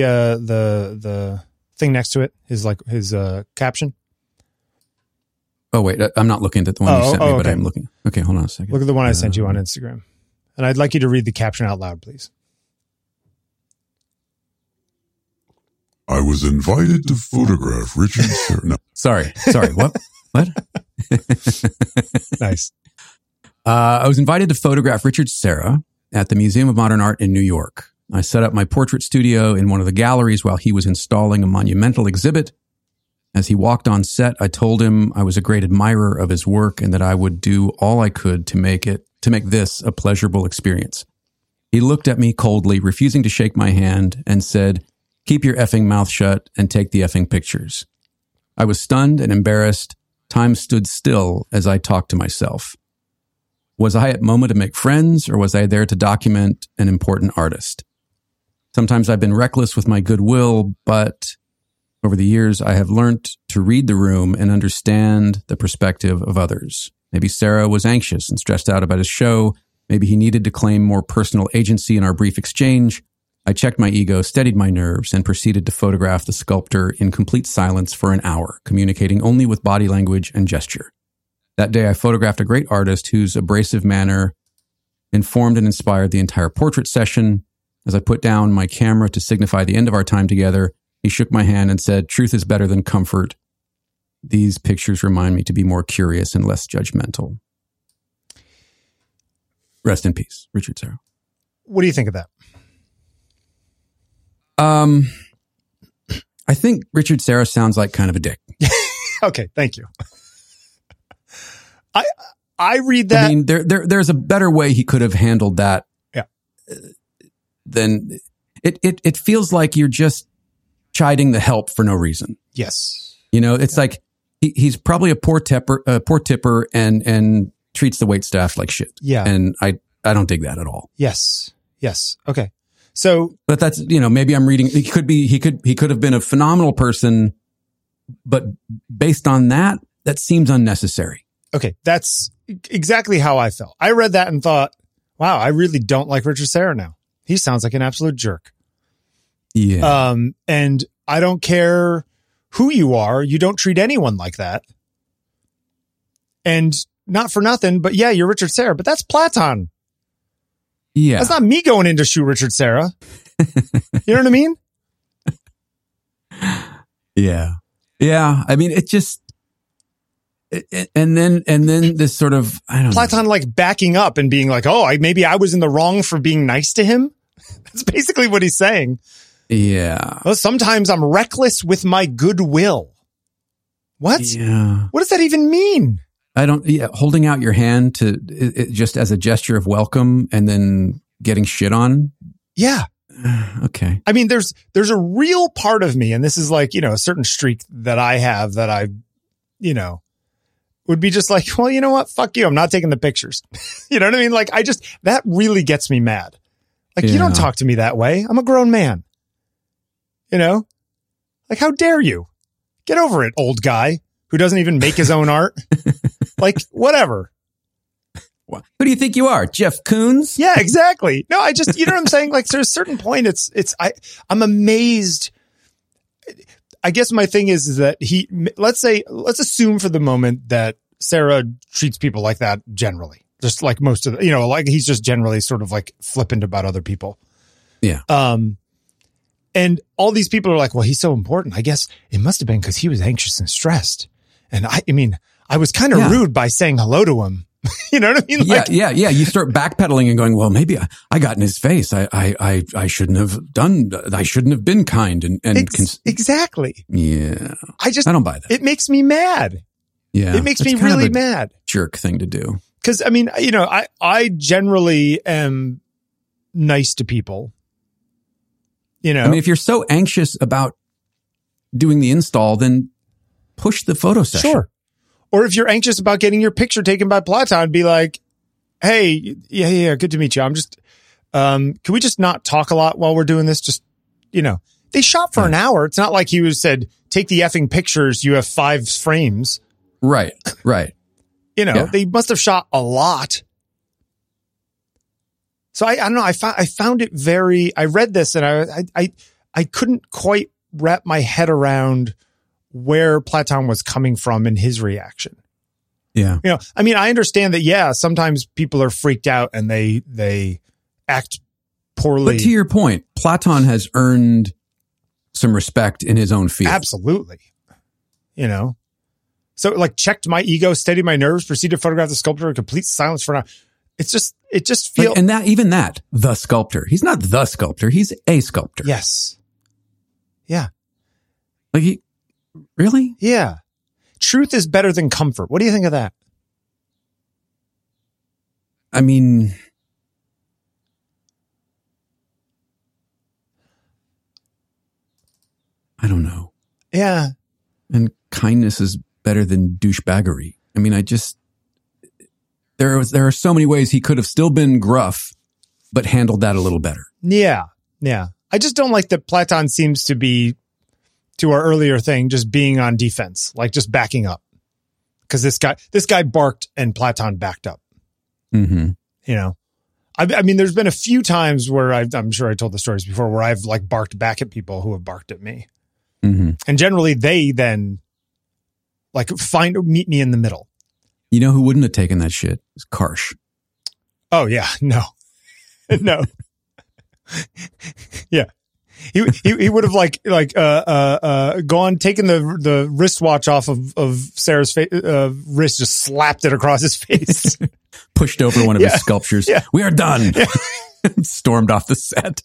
thing next to it? His caption? Oh wait, I'm not looking at the one you sent me, but okay. I'm looking. Okay, hold on a second. Look at the one I sent you on Instagram. And I'd like you to read the caption out loud, please. I was invited to photograph Richard Serra. No. Sorry. What? Nice. I was invited to photograph Richard Serra at the Museum of Modern Art in New York. I set up my portrait studio in one of the galleries while he was installing a monumental exhibit. As he walked on set, I told him I was a great admirer of his work and that I would do all I could to make this a pleasurable experience. He looked at me coldly, refusing to shake my hand, and said, "Keep your effing mouth shut and take the effing pictures." I was stunned and embarrassed. Time stood still as I talked to myself. Was I at MoMA to make friends, or was I there to document an important artist? Sometimes I've been reckless with my goodwill, but over the years I have learned to read the room and understand the perspective of others. Maybe Serra was anxious and stressed out about his show. Maybe he needed to claim more personal agency in our brief exchange. I checked my ego, steadied my nerves, and proceeded to photograph the sculptor in complete silence for an hour, communicating only with body language and gesture. That day, I photographed a great artist whose abrasive manner informed and inspired the entire portrait session. As I put down my camera to signify the end of our time together, he shook my hand and said, "Truth is better than comfort. These pictures remind me to be more curious and less judgmental." Rest in peace, Richard Serra. What do you think of that? I think Richard Serra sounds like kind of a dick. Okay, thank you. I read that. I mean, there's a better way he could have handled that. Yeah. Than it feels like you're just chiding the help for no reason. Yes. You know, it's like he's probably a poor tipper and treats the waitstaff like shit. Yeah. And I don't dig that at all. Yes. Okay. So, but that's, maybe I'm reading. He could have been a phenomenal person, but based on that seems unnecessary. Okay. That's exactly how I felt. I read that and thought, wow, I really don't like Richard Serra now. He sounds like an absolute jerk. Yeah. And I don't care who you are. You don't treat anyone like that. And not for nothing, but yeah, you're Richard Serra, but that's Platon. Yeah. That's not me going in to shoot Richard Serra. You know what I mean? Yeah. Yeah. I mean, it just, and then this sort of, I don't Platon know. like backing up and being like, oh, maybe I was in the wrong for being nice to him. That's basically what he's saying. Yeah. Well, sometimes I'm reckless with my goodwill. What? Yeah. What does that even mean? Holding out your hand just as a gesture of welcome and then getting shit on. Yeah. Okay. I mean, there's a real part of me, and this is like, a certain streak that I have that I, would be just like, well, you know what? Fuck you. I'm not taking the pictures. You know what I mean? Like, that really gets me mad. Like, You don't talk to me that way. I'm a grown man. Like, how dare you? Get over it, old guy who doesn't even make his own art. Like, whatever. Who do you think you are, Jeff Koons? Yeah, exactly. No, I just, you know what I'm saying? Like, there's a certain point, I'm amazed. I guess my thing is that let's assume for the moment that Serra treats people like that generally. Just like most of the, like he's just generally sort of like flippant about other people. Yeah. And all these people are like, well, he's so important. I guess it must have been because he was anxious and stressed. And I mean, I was kind of rude by saying hello to him. You know what I mean? Like, yeah. You start backpedaling and going, well, maybe I got in his face. I shouldn't have done. I shouldn't have been kind and exactly. Yeah, I don't buy that. It makes me mad. Yeah, it makes me really mad. Jerk thing to do. Because I mean, you know, I generally am nice to people. You know, I mean, if you're so anxious about doing the install, then push the photo session. Sure. Or if you're anxious about getting your picture taken by Platon, be like, hey, yeah, good to meet you. I'm just, can we just not talk a lot while we're doing this? Just, you know, they shot for an hour. It's not like he said, take the effing pictures. You have 5 frames. Right. You know, they must have shot a lot. So I don't know. I found it very, I read this and I couldn't quite wrap my head around where Platon was coming from in his reaction. Yeah. You know, I mean, I understand that, sometimes people are freaked out and they act poorly. But to your point, Platon has earned some respect in his own field. Absolutely. You know, so like checked my ego, steadied my nerves, proceeded to photograph the sculptor in complete silence for now. It just feels. Like, and the sculptor. He's not the sculptor. He's a sculptor. Yes. Yeah. Like really? Yeah. Truth is better than comfort. What do you think of that? I mean, I don't know. Yeah. And kindness is better than douchebaggery. I mean, there are so many ways he could have still been gruff, but handled that a little better. Yeah. Yeah. I just don't like that Platon seems to be, to our earlier thing, just being on defense, like just backing up. Because this guy barked and Platon backed up. Mm-hmm. You know, I mean, there's been a few times where I'm sure I told the stories before where I've like barked back at people who have barked at me. Mm-hmm. And generally they then like meet me in the middle. You know who wouldn't have taken that shit? It's Karsh. Oh yeah. No. No. Yeah. He would have gone, taken the wristwatch off of Sarah's wrist, just slapped it across his face. Pushed over one of his sculptures. Yeah. We are done. Yeah. Stormed off the set.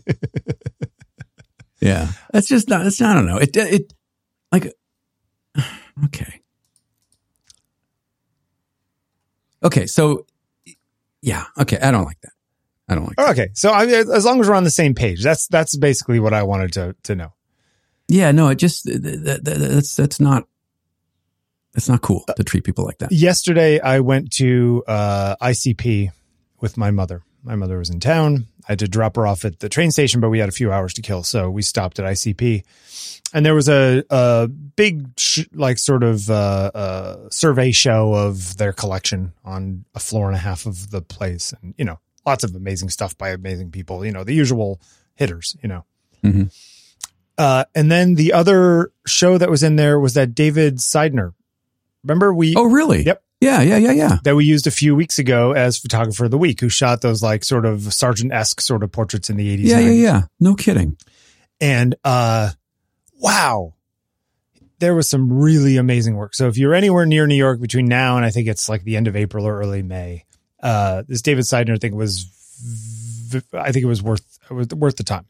Yeah. That's just not, I don't know. It like, okay. Okay. So yeah. Okay. I don't like that. Okay. So as long as we're on the same page, that's basically what I wanted to know. Yeah. No, it just, that's not cool to treat people like that. Yesterday I went to ICP with my mother. My mother was in town. I had to drop her off at the train station, but we had a few hours to kill. So we stopped at ICP and there was a big, survey show of their collection on a floor and a half of the place. And, you know, lots of amazing stuff by amazing people, you know, the usual hitters, you know. Mm-hmm. And then the other show that was in there was that David Seidner. Remember Oh, really? Yep. Yeah. That we used a few weeks ago as photographer of the week, who shot those like sort of Sargent-esque sort of portraits in the 80s. Yeah. No kidding. And, wow, there was some really amazing work. So if you're anywhere near New York between now and I think it's like the end of April or early May, this David Seidner thing was worth the time.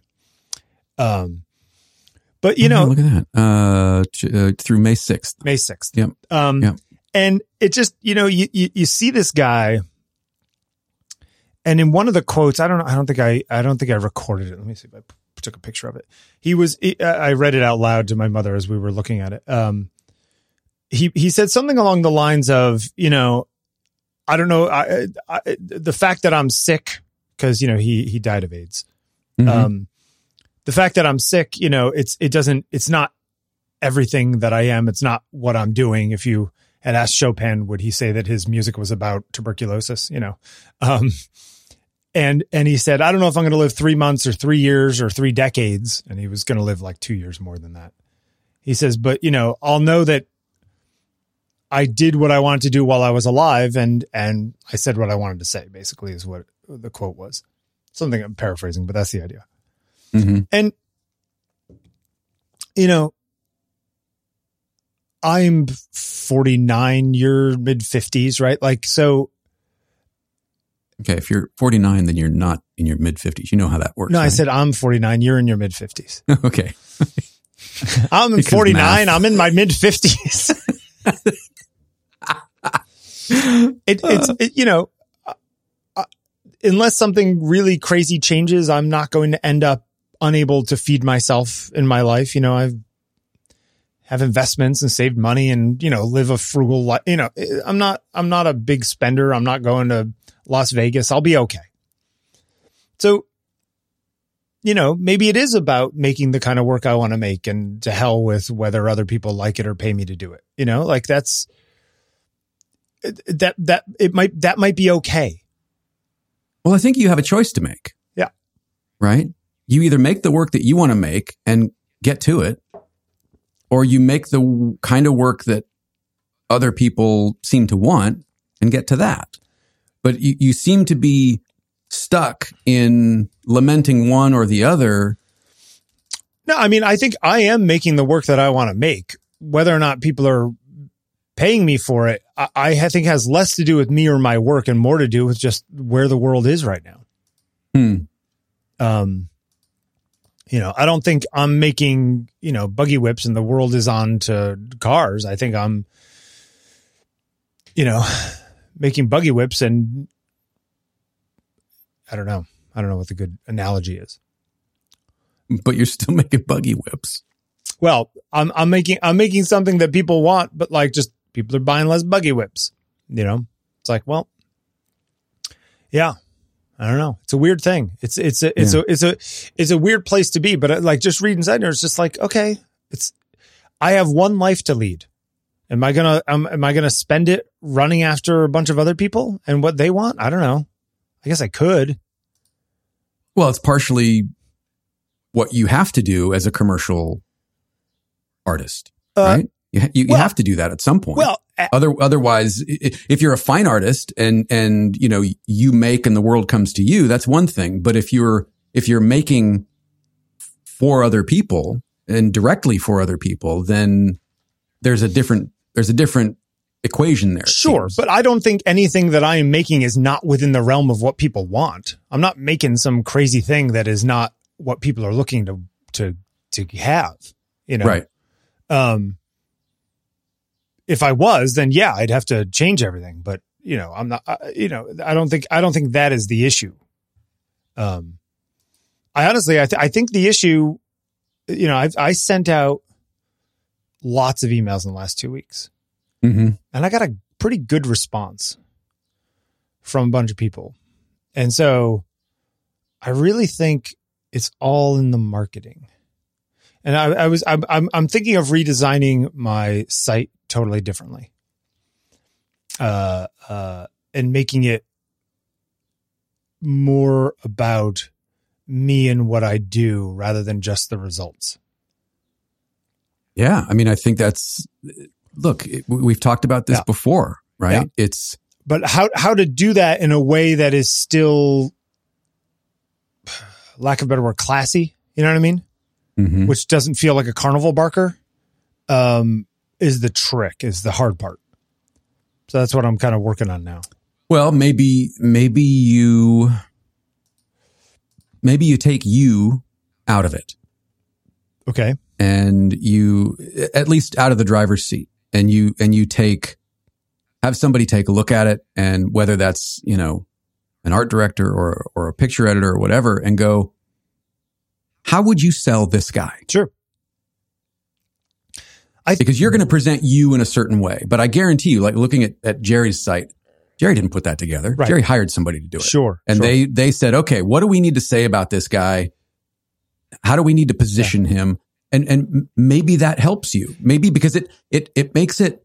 But you know, look at that. Through May 6th. May 6th. Yep. Yep. And it just, you know, you see this guy, and in one of the quotes, I don't think I recorded it. Let me see if I took a picture of it. I read it out loud to my mother as we were looking at it. He said something along the lines of, you know, I don't know, the fact that I'm sick, because, you know, he died of AIDS. Mm-hmm. The fact that I'm sick, you know, it's not everything that I am. It's not what I'm doing. If you had asked Chopin, would he say that his music was about tuberculosis, you know? And he said, I don't know if I'm going to live 3 months or 3 years or 3 decades. And he was going to live like 2 years more than that. He says, but, you know, I'll know that I did what I wanted to do while I was alive. And I said what I wanted to say, basically, is what the quote was. Something I'm paraphrasing, but that's the idea. Mm-hmm. And, you know, I'm 49, you're mid 50s, right? Like, so Okay, if you're 49, then you're not in your mid-50s. You know how that works. No, right? I said I'm 49. You're in your mid 50s. Okay. I'm Because 49. math. I'm in my mid 50s. Unless something really crazy changes, I'm not going to end up unable to feed myself in my life. You know, I have investments and saved money and, you know, live a frugal life. You know, I'm not a big spender. I'm not going to Las Vegas. I'll be okay. So, you know, maybe it is about making the kind of work I want to make, and to hell with whether other people like it or pay me to do it. You know, like that might be okay. Well, I think you have a choice to make. Yeah. Right? You either make the work that you want to make and get to it, or you make the kind of work that other people seem to want and get to that. But you seem to be stuck in lamenting one or the other. No, I mean, I think I am making the work that I want to make. Whether or not people are paying me for it, I think has less to do with me or my work and more to do with just where the world is right now. You know, I don't think I'm making, you know, buggy whips and the world is on to cars. I think I'm, you know, making buggy whips and I don't know what the good analogy is. But you're still making buggy whips. Well, I'm making something that people want, but like just people are buying less buggy whips. You know, it's like, well, yeah, I don't know. It's a weird thing. It's a weird place to be. But like just reading Zedner, it's just like, okay, I have one life to lead. Am I gonna spend it running after a bunch of other people and what they want? I don't know. I guess I could. Well, it's partially what you have to do as a commercial artist, right? You have to do that at some point. Well, otherwise, if you're a fine artist and you know you make and the world comes to you, that's one thing. But if you're making for other people and directly for other people, then there's a different equation there. Sure, but I don't think anything that I am making is not within the realm of what people want. I'm not making some crazy thing that is not what people are looking to have. You know, right? If I was, then yeah, I'd have to change everything. But you know, I'm not. You know, I don't think that is the issue. I honestly, I think the issue. You know, I sent out lots of emails in the last 2 weeks. Mm-hmm. And I got a pretty good response from a bunch of people. And so I really think it's all in the marketing. And I'm thinking of redesigning my site totally differently. And making it more about me and what I do rather than just the results. Yeah. I mean, I think look, we've talked about this before, right? Yeah. But how to do that in a way that is still, lack of a better word, classy. You know what I mean? Mm-hmm. Which doesn't feel like a carnival barker, is the trick, is the hard part. So that's what I'm kind of working on now. Well, maybe you take you out of it. Okay. And you, at least out of the driver's seat, and you have somebody take a look at it, and whether that's, you know, an art director or a picture editor or whatever, and go, how would you sell this guy? Sure. Because you're going to present you in a certain way. But I guarantee you, like looking at Jerry's site, Jerry didn't put that together. Right. Jerry hired somebody to do it. Sure. And they said, okay, what do we need to say about this guy? How do we need to position him? And maybe that helps you. Maybe because it makes it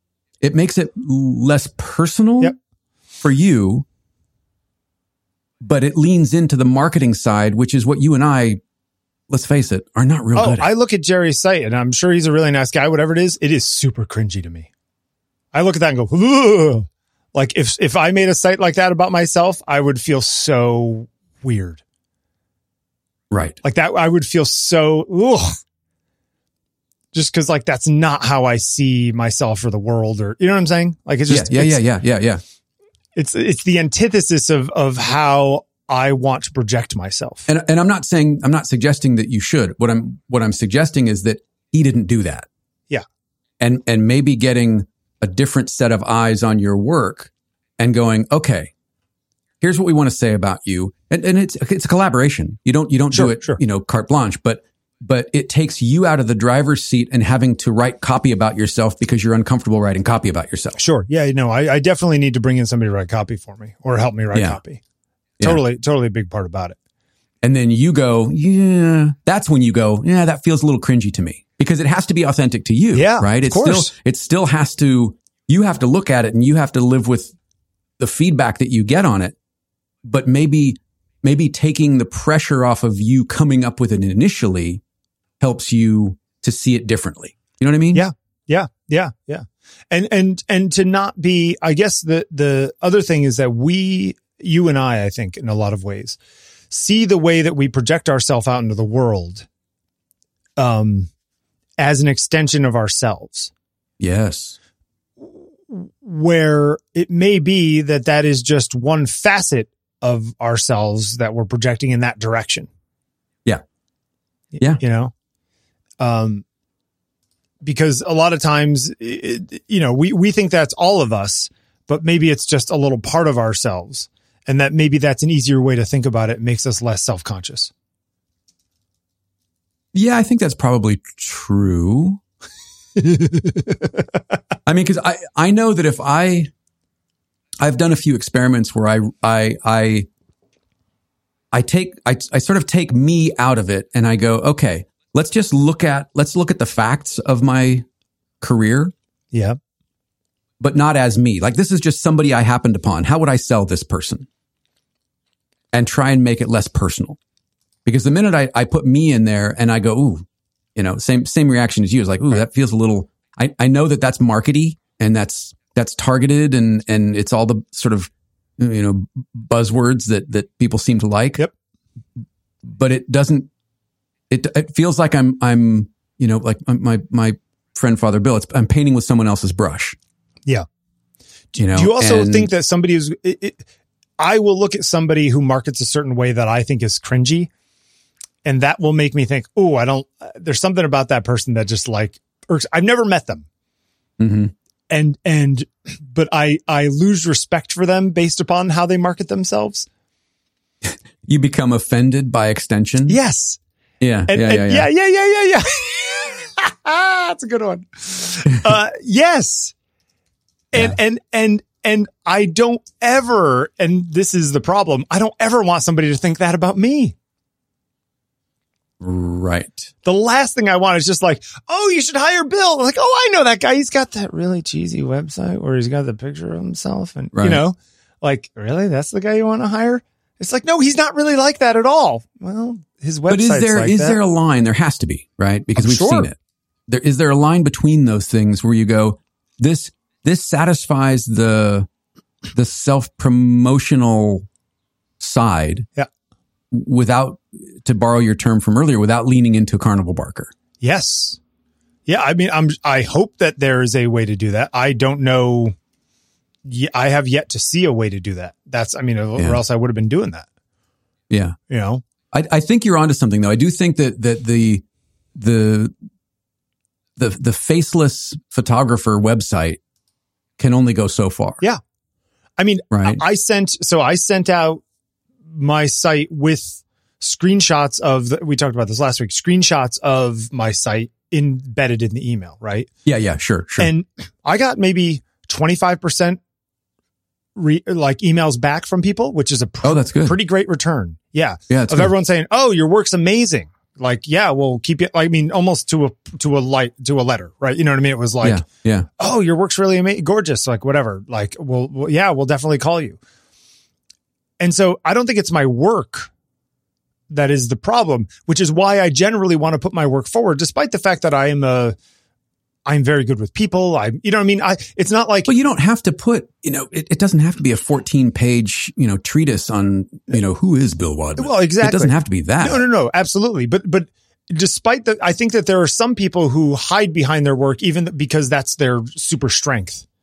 less personal for you, but it leans into the marketing side, which is what you and I, let's face it, are not real good at. I look at Jerry's site and I'm sure he's a really nice guy, whatever it is super cringy to me. I look at that and go, ugh. Like if I made a site like that about myself, I would feel so weird. Right. Like that, I would feel so, ugh. Just because like that's not how I see myself or the world, or you know what I'm saying? Like it's just yeah. It's the antithesis of how I want to project myself. And I'm not suggesting that you should. What I'm suggesting is that he didn't do that. Yeah. And maybe getting a different set of eyes on your work and going, okay, here's what we want to say about you. And it's a collaboration. You don't do it, carte blanche, but it takes you out of the driver's seat and having to write copy about yourself because you're uncomfortable writing copy about yourself. Sure. Yeah. I definitely need to bring in somebody to write copy for me or help me write copy. Totally a big part about it. And then you go, that's when you go, that feels a little cringy to me because it has to be authentic to you. Yeah. Right. Of course. It still has to, you have to look at it and you have to live with the feedback that you get on it. But maybe taking the pressure off of you coming up with it initially helps you to see it differently. You know what I mean? Yeah. And to not be, I guess the other thing is that you and I think in a lot of ways see the way that we project ourselves out into the world, as an extension of ourselves. Yes. Where it may be that is just one facet of ourselves that we're projecting in that direction. Yeah. Yeah. Because a lot of times, we think that's all of us, but maybe it's just a little part of ourselves. And that maybe that's an easier way to think about it. It makes us less self-conscious. Yeah, I think that's probably true. I mean, because I know that if I've done a few experiments where I sort of take me out of it and I go, okay, let's look at the facts of my career. Yeah. But not as me. Like this is just somebody I happened upon. How would I sell this person? And try and make it less personal. Because the minute I put me in there and I go, ooh, same reaction as you. It's like, ooh, that feels a little, I know that's markety and that's targeted and it's all the sort of, buzzwords that people seem to like. Yep. But it doesn't, it feels like I'm, like my friend Father Bill, I'm painting with someone else's brush. Yeah. Do you also think that somebody is, I will look at somebody who markets a certain way that I think is cringy, and that will make me think, oh, there's something about that person that just like irks. I've never met them. Mm-hmm. But I lose respect for them based upon how they market themselves. You become offended by extension? Yes. Yeah. Yeah. That's a good one. Yes. And I don't ever, and this is the problem, I don't ever want somebody to think that about me. Right. The last thing I want is just like, oh, you should hire Bill. Like, oh, I know that guy. He's got that really cheesy website where he's got the picture of himself. And, like, really? That's the guy you want to hire? It's like, no, he's not really like that at all. Well, his website's But is there a line? There has to be, right? Because we've seen it. Is there a line between those things where you go, this satisfies the self-promotional side. Yeah. Without, to borrow your term from earlier, without leaning into Carnival Barker. Yes. Yeah. I mean, I hope that there is a way to do that. I don't know. I have yet to see a way to do that. Or else I would have been doing that. Yeah. I think you're onto something though. I do think that the faceless photographer website can only go so far. Yeah. I mean, right. I sent out my site with screenshots we talked about this last week, screenshots of my site embedded in the email, right? Yeah, sure. And I got maybe 25% emails back from people, which is that's good. Pretty great return. Yeah. Of good. Everyone saying, oh, your work's amazing. Like, yeah, we'll keep it. I mean, almost to a letter, right? You know what I mean? It was like, yeah. Oh, your work's really amazing, gorgeous. Like whatever. Like, we'll definitely call you. And so I don't think it's my work that is the problem, which is why I generally want to put my work forward, despite the fact that I'm very good with people. You know what I mean? It's not like, well, you don't have to put, it doesn't have to be a 14-page, treatise on, who is Bill Wadman. Well, exactly. It doesn't have to be that. No, absolutely. But despite that, I think that there are some people who hide behind their work, even because that's their super strength.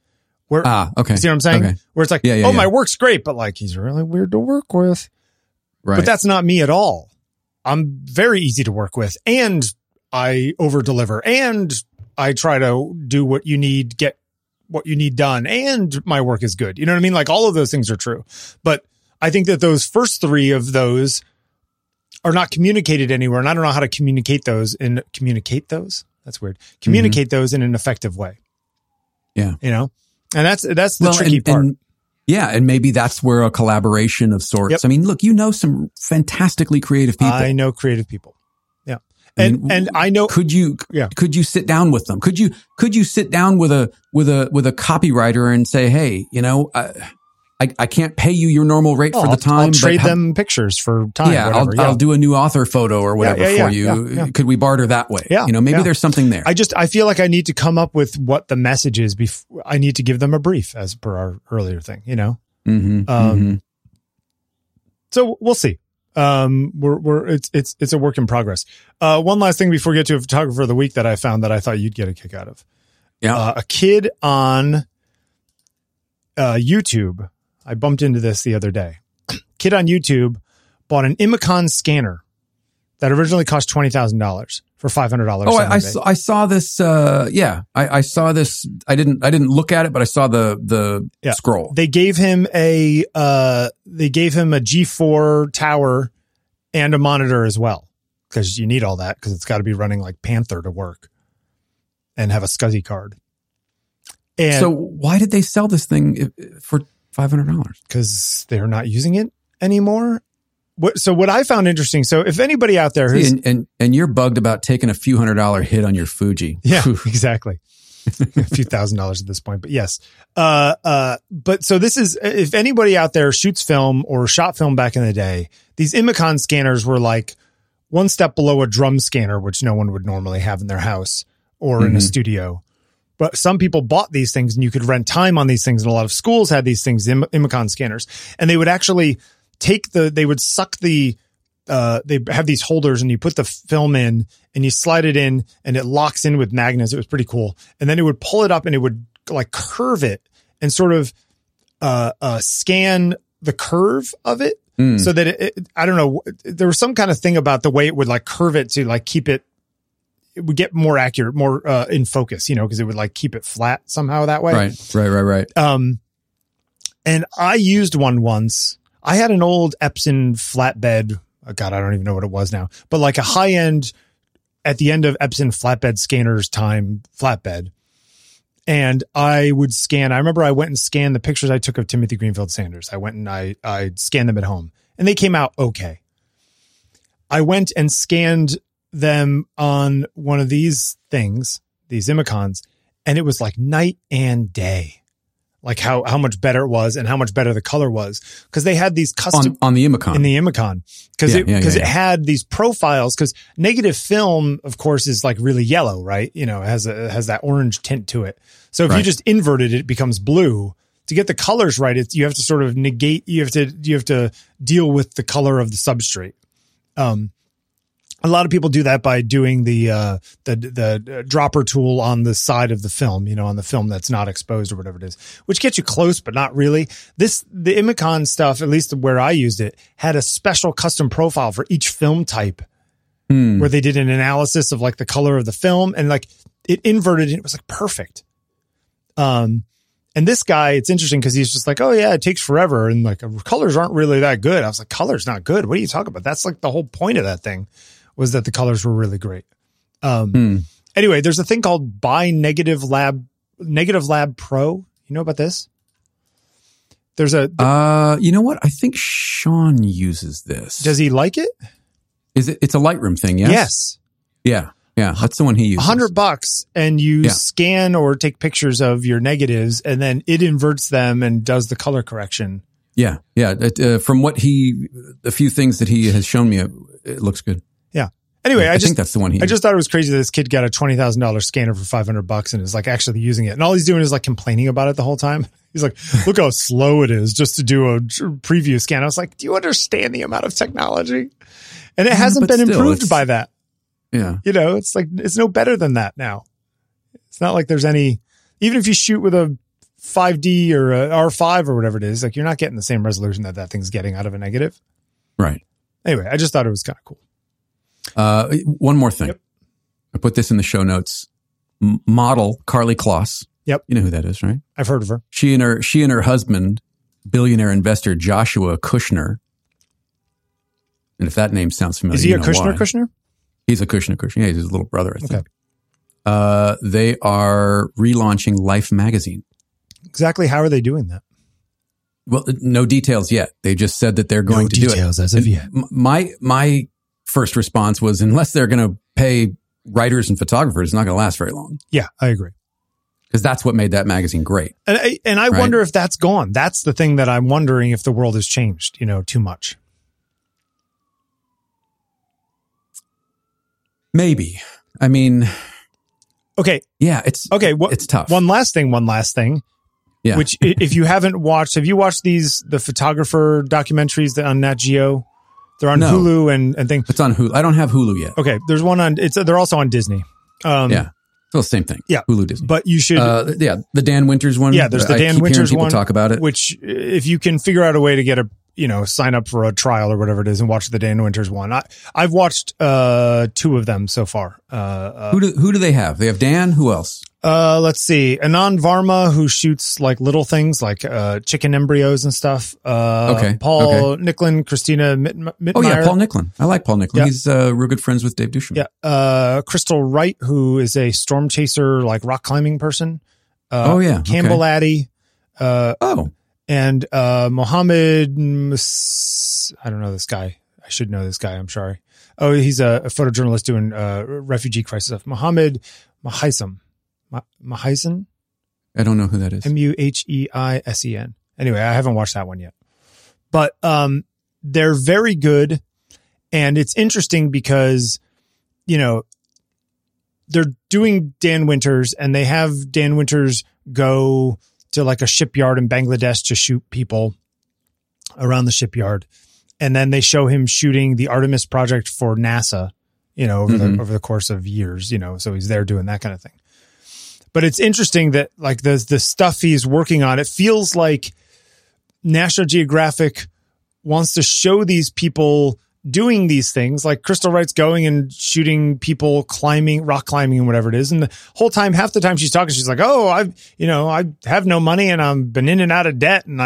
Where, okay. See what I'm saying? Okay. Where it's like, my work's great, but like, he's really weird to work with. Right. But that's not me at all. I'm very easy to work with, and I over deliver, and I try to do what you need, get what you need done, and my work is good. You know what I mean? Like, all of those things are true. But I think that those first three of those are not communicated anywhere, and I don't know how to communicate those. That's weird. Communicate those in an effective way. Yeah. You know? And that's the tricky part. And maybe that's where a collaboration of sorts. Yep. I mean, look, you know some fantastically creative people. I know creative people. Yeah. And I know, could you sit down with them? Could you sit down with a copywriter and say, hey, you know, I can't pay you your normal rate for the time. I'll trade them pictures for time. Yeah, I'll do a new author photo or whatever for you. Yeah. Could we barter that way? Yeah. You know, maybe there's something there. I feel like I need to come up with what the message is before I need to give them a brief, as per our earlier thing, you know? So we'll see. It's a work in progress. One last thing before we get to a photographer of the week that I found that I thought you'd get a kick out of. Yeah. A kid on YouTube. I bumped into this the other day. Kid on YouTube bought an Imicon scanner that originally cost $20,000 for $500. Oh, I saw this. I saw this. I didn't look at it, but I saw the scroll. They gave him a G4 tower and a monitor as well, because you need all that, because it's got to be running like Panther to work and have a SCSI card. And so why did they sell this thing for $500? Because they're not using it anymore. What I found interesting. So if anybody out there who's and you're bugged about taking a few $100 hit on your Fuji. Yeah, exactly. A few $1,000s at this point, but yes. But so this is, if anybody out there shoots film or shot film back in the day, these Imicon scanners were like one step below a drum scanner, which no one would normally have in their house or in a studio. But some people bought these things, and you could rent time on these things. And a lot of schools had these things, Imicon scanners, and they would actually they would suck they have these holders, and you put the film in and you slide it in, and it locks in with magnets. It was pretty cool. And then it would pull it up, and it would like curve it and sort of scan the curve of it so that it I don't know. There was some kind of thing about the way it would like curve it to like keep it. It would get more accurate, more in focus, you know, because it would like keep it flat somehow that way. Right. And I used one once. I had an old Epson flatbed. Oh God, I don't even know what it was now, but like a high end at the end of Epson flatbed scanners time flatbed. And I would scan. I remember I went and scanned the pictures I took of Timothy Greenfield Sanders. I went and I scanned them at home, and they came out okay. I went and scanned them on one of these things, these Imicons, and it was like night and day. Like how much better it was and how much better the color was, because they had these custom on the Imicon. In the Imicon, because it had these profiles. Because negative film, of course, is like really yellow, right? You know, it has that orange tint to it. So if you just invert it, it becomes blue. To get the colors right, you have to sort of negate. You have to deal with the color of the substrate. A lot of people do that by doing the dropper tool on the side of the film, you know, on the film that's not exposed or whatever it is, which gets you close, but not really. The Imicon stuff, at least where I used it, had a special custom profile for each film type where they did an analysis of like the color of the film, and like it inverted and it was like perfect. And this guy, it's interesting because he's just like, oh yeah, it takes forever. And like colors aren't really that good. I was like, color's not good. What are you talking about? That's like the whole point of that thing. Was that the colors were really great. Anyway, there's a thing called Buy Negative Lab Pro. You know about this? There's you know what? I think Sean uses this. Does he like it? It's a Lightroom thing, yes? Yes. Yeah. That's the one he uses. $100 and you scan or take pictures of your negatives, and then it inverts them and does the color correction. Yeah. From what the few things that he has shown me, it looks good. Yeah. Anyway, I think that's the one. I just thought it was crazy that this kid got a $20,000 scanner for $500 and is like actually using it, and all he's doing is like complaining about it the whole time. He's like, "Look how slow it is just to do a preview scan." I was like, "Do you understand the amount of technology?" And it hasn't been improved by that. Yeah, you know, it's like it's no better than that now. It's not like there's any. Even if you shoot with a 5D or a R5 or whatever it is. Like, you're not getting the same resolution that thing's getting out of a negative. Right. Anyway, I just thought it was kind of cool. One more thing. Yep. I put this in the show notes. Model Carly Kloss. Yep. You know who that is, right? I've heard of her. She and her husband, billionaire investor Joshua Kushner. And if that name sounds familiar, Is he a Kushner? Kushner? He's a Kushner. Yeah, he's his little brother, I think. Okay. They are relaunching Life magazine. Exactly how are they doing that? Well, no details yet. They just said that they're going to do it. No details as of yet. My first response was, unless they're going to pay writers and photographers, it's not going to last very long. Yeah, I agree. Because that's what made that magazine great. And I wonder if that's gone. That's the thing that I'm wondering, if the world has changed, too much. Maybe. I mean, okay. Yeah, it's tough. One last thing. Yeah. Which, if you haven't watched, have you watched the photographer documentaries on Nat Geo? They're on Hulu and things. It's on Hulu. I don't have Hulu yet. Okay. There's one they're also on Disney. Yeah. Well, same thing. Yeah. Hulu, Disney. But you should. The Dan Winters one. Yeah, there's the Dan Winters one. People talk about it. Which, if you can figure out a way to get sign up for a trial or whatever it is and watch the Dan Winters one. I've watched 2 of them so far. Who do they have? They have Dan. Who else? Let's see. Anand Varma, who shoots like little things like chicken embryos and stuff. Paul Nicklin, Christina Mittmeyer. Oh yeah, Paul Nicklin. I like Paul Nicklin. Yeah. He's real good friends with Dave Dushman. Yeah. Crystal Wright, who is a storm chaser, like rock climbing person. Campbell Addy. And Mohammed, I don't know this guy. I should know this guy. I'm sorry. Oh, he's a photojournalist doing refugee crisis stuff. Mohammed Mahaisen. Mahaisen? I don't know who that is. Muheisen. Anyway, I haven't watched that one yet. But they're very good. And it's interesting because, they're doing Dan Winters, and they have Dan Winters go to like a shipyard in Bangladesh to shoot people around the shipyard. And then they show him shooting the Artemis project for NASA, over the course of years, so he's there doing that kind of thing. But it's interesting that like the stuff he's working on, it feels like National Geographic wants to show these people doing these things, like Crystal Wright's going and shooting people rock climbing and whatever it is. And the whole time, half the time she's talking, she's like, oh, I have no money and I've been in and out of debt. And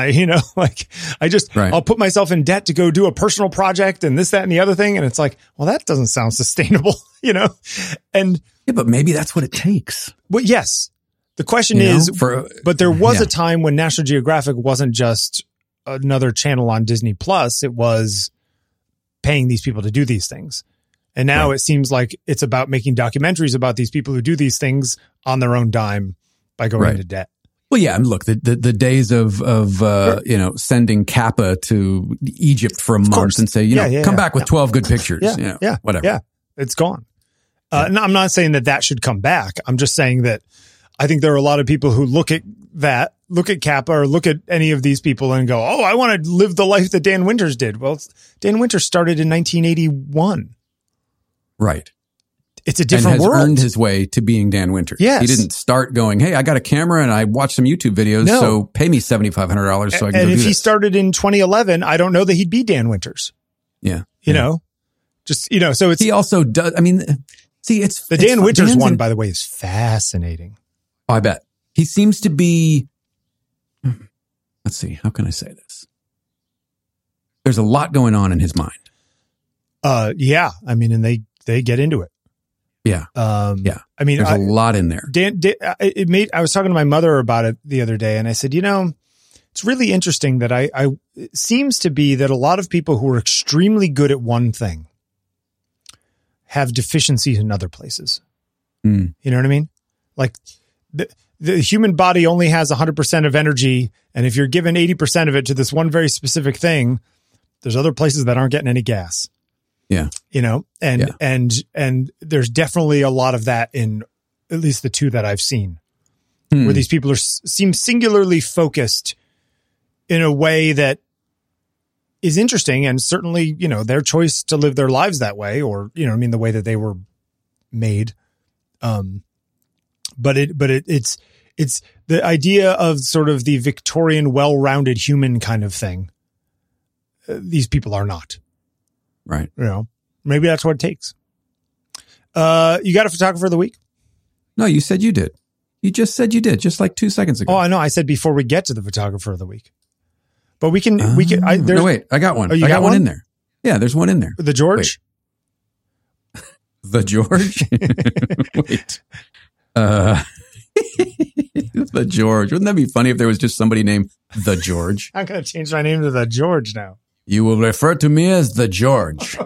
I'll put myself in debt to go do a personal project and this, that, and the other thing. And it's like, well, that doesn't sound sustainable, and yeah, but maybe that's what it takes. Well, yes. The question is, but there was a time when National Geographic wasn't just another channel on Disney Plus. It was paying these people to do these things. And now it seems like it's about making documentaries about these people who do these things on their own dime by going into debt. Well, yeah. I mean, look, the days of sending Kappa to Egypt for a month and say, come back with 12 good pictures. Whatever. Yeah. It's gone. No, I'm not saying that should come back. I'm just saying that I think there are a lot of people who look at Kappa or look at any of these people and go, oh, I want to live the life that Dan Winters did. Well, Dan Winters started in 1981. Right. It's a different world. And has earned his way to being Dan Winters. Yes. He didn't start going, hey, I got a camera and I watched some YouTube videos, so pay me $7,500 so I can go do this. And if he started in 2011, I don't know that he'd be Dan Winters. Yeah. So it's... He also does, I mean... See, the Dan Winters one, by the way, is fascinating. Oh, I bet. He seems to be, let's see, how can I say this? There's a lot going on in his mind. Yeah. I mean, and they get into it. Yeah. I mean, there's a lot in there. I was talking to my mother about it the other day, and I said, it's really interesting that it seems to be that a lot of people who are extremely good at one thing have deficiencies in other places. You know what I mean? Like the human body only has 100% of energy. And if you're given 80% of it to this one very specific thing, there's other places that aren't getting any gas. Yeah. And there's definitely a lot of that in at least the 2 that I've seen where these people seem singularly focused in a way that is interesting, and certainly, their choice to live their lives that way, or, the way that they were made. But it's It's the idea of sort of the Victorian, well-rounded human kind of thing. These people are not. Right. You know, maybe that's what it takes. You got a photographer of the week? No, you said you did. You just said you did, just like 2 seconds ago. Oh, I know. I said before we get to the photographer of the week. But we can. No, wait. I got one. Oh, you I got one in one? there. Yeah, there's one in there. The George? Wait. The George? Wait. The George. Wouldn't that be funny if there was just somebody named The George? I'm going to change my name to The George now. You will refer to me as The George.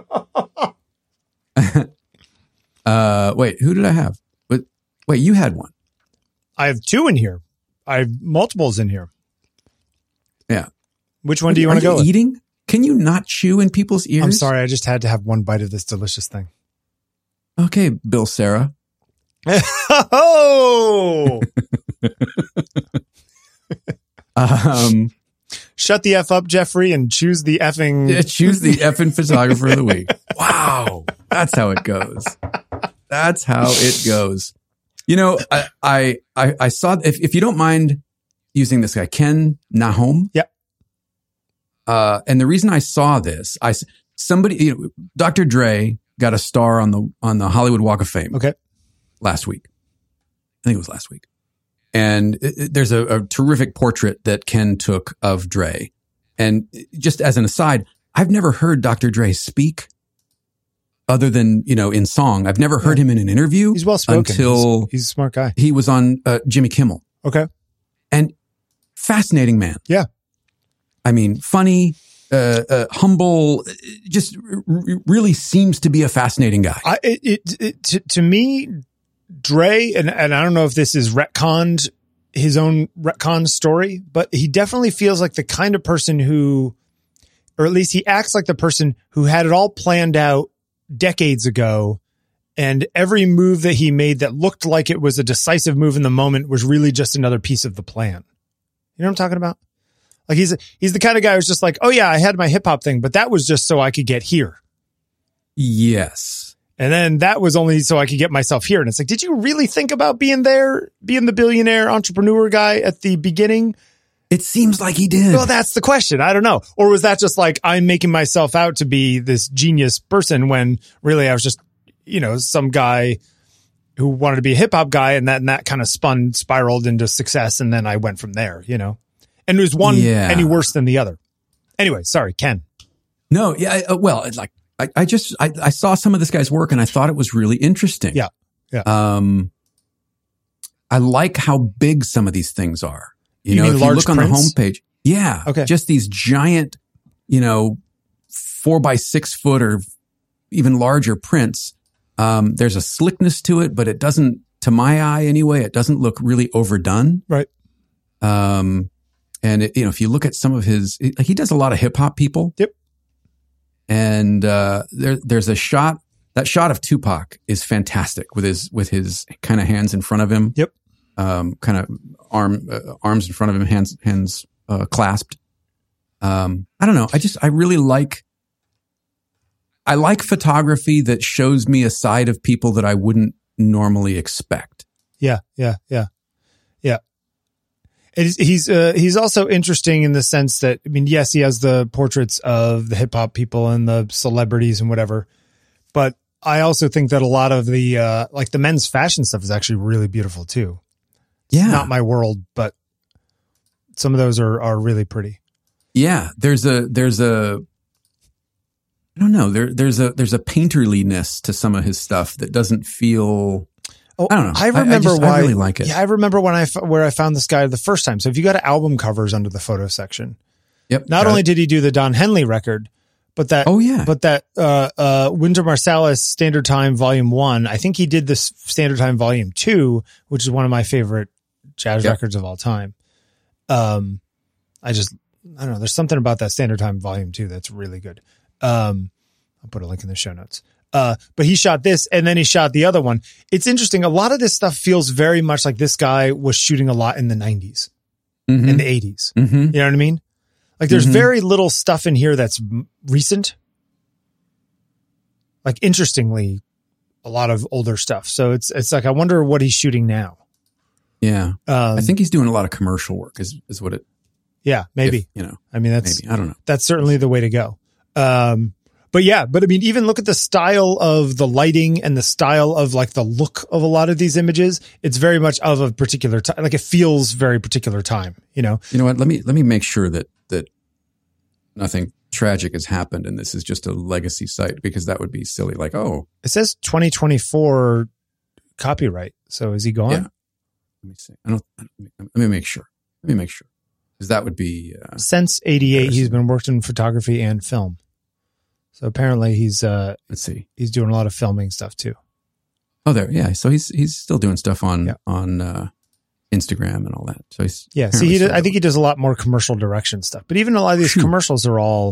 Wait, who did I have? Wait, you had one. I have two in here. I have multiples in here. Yeah. Which one do you want to go with? Eating? Can you not chew in people's ears? I'm sorry. I just had to have one bite of this delicious thing. Okay, Bill Sarah. Oh! Shut the F up, Jeffrey, and choose the effing... Yeah, choose the effing photographer of the week. Wow. That's how it goes. That's how it goes. You know, I saw, if you don't mind using this guy, Ken Nahom. Yep. And the reason I saw this, Dr. Dre got a star on the Hollywood Walk of Fame. Okay. Last week. I think it was last week. And there's a terrific portrait that Ken took of Dre. And just as an aside, I've never heard Dr. Dre speak other than, in song. I've never heard him in an interview. He's well spoken. Until he's a smart guy. He was on Jimmy Kimmel. Okay. And fascinating man. Yeah. I mean, funny, humble, just really seems to be a fascinating guy. To me, Dre, and I don't know if this is retconned, his own retcon story, but he definitely feels like the kind of person who, or at least he acts like the person who had it all planned out decades ago. And every move that he made that looked like it was a decisive move in the moment was really just another piece of the plan. You know what I'm talking about? Like he's the kind of guy who's just like, oh yeah, I had my hip hop thing, but that was just so I could get here. Yes. And then that was only so I could get myself here. And it's like, did you really think about being there, being the billionaire entrepreneur guy at the beginning? It seems like he did. Well, that's the question. I don't know. Or was that just like, I'm making myself out to be this genius person when really I was just, some guy who wanted to be a hip hop guy, and that kind of spiraled into success. And then I went from there, and it was one any worse than the other. Anyway, sorry, Ken. No. Yeah. Well, it's like, I saw some of this guy's work and I thought it was really interesting. Yeah. Yeah. I like how big some of these things are. You mean if large you look on prints? the homepage. Yeah. Okay. Just these giant, 4x6 foot or even larger prints. There's a slickness to it, but it doesn't, to my eye anyway, it doesn't look really overdone. Right. And if you look at some of he does a lot of hip hop people. Yep. And, there's a shot, that shot of Tupac is fantastic with his kind of hands in front of him. Yep. Kind of arms in front of him, hands clasped. I don't know. I really like photography that shows me a side of people that I wouldn't normally expect. Yeah. Yeah. Yeah. Yeah. He's also interesting in the sense that, yes, he has the portraits of the hip hop people and the celebrities and whatever, but I also think that a lot of the, like the men's fashion stuff is actually really beautiful too. It's not my world, but some of those are really pretty. Yeah. There's a I don't know. There's a painterliness to some of his stuff that doesn't feel. Oh, I don't know. I remember why. I really like it. Yeah, I remember where I found this guy the first time. So if you go to album covers under the photo section, yep. Not only did he do the Don Henley record, but that Wynton Marsalis Standard Time Volume 1. I think he did this Standard Time Volume 2, which is one of my favorite jazz records of all time. I don't know. There's something about that Standard Time Volume 2 that's really good. I'll put a link in the show notes. But he shot this and then he shot the other one. It's interesting. A lot of this stuff feels very much like this guy was shooting a lot in the 90s and the 80s. Mm-hmm. You know what I mean? Like there's very little stuff in here that's recent. Like interestingly, a lot of older stuff. So it's like, I wonder what he's shooting now. Yeah. I think he's doing a lot of commercial work is what it, yeah, maybe, I mean, maybe, I don't know. That's certainly the way to go. But I mean, even look at the style of the lighting and the style of like the look of a lot of these images. It's very much of a particular time. Like it feels very particular time, You know what? Let me make sure that nothing tragic has happened and this is just a legacy site, because that would be silly. Like, oh, it says 2024 copyright. So is he gone? Yeah. Let me see. Let me make sure. Because that would be since 88. He's been working in photography and film. So apparently he's let's see. He's doing a lot of filming stuff too. Oh, there. Yeah. So he's still doing stuff on Instagram and all that. So he's I think he does a lot more commercial direction stuff. But even a lot of these commercials are all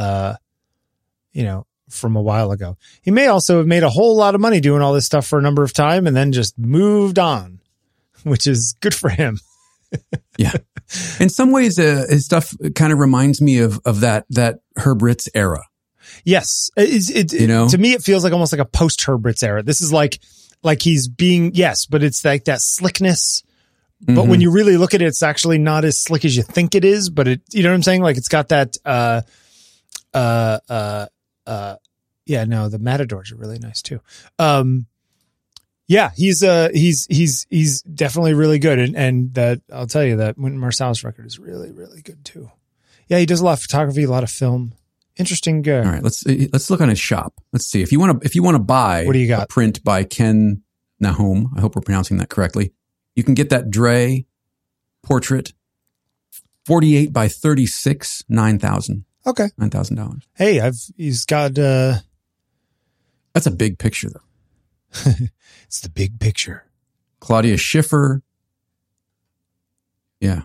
from a while ago. He may also have made a whole lot of money doing all this stuff for a number of time and then just moved on, which is good for him. Yeah. In some ways, his stuff kind of reminds me of that Herb Ritts era. Yes. To me, it feels like almost like a post Herb Ritts era. This is like he's being, but it's like that slickness. But when you really look at it, it's actually not as slick as you think it is. But you know what I'm saying? Like it's got that, the Matadors are really nice too. He's definitely really good. And that, I'll tell you, that Wynton Marsalis record is really, really good too. Yeah. He does a lot of photography, a lot of film. Interesting guy. All right. Let's look on his shop. Let's see. If you want to buy what do you got? A print by Ken Nahom, I hope we're pronouncing that correctly. You can get that Dre portrait, 48 by 36, $9,000. Okay. $9,000. Hey, he's got, that's a big picture though. It's the big picture. Claudia Schiffer. Yeah.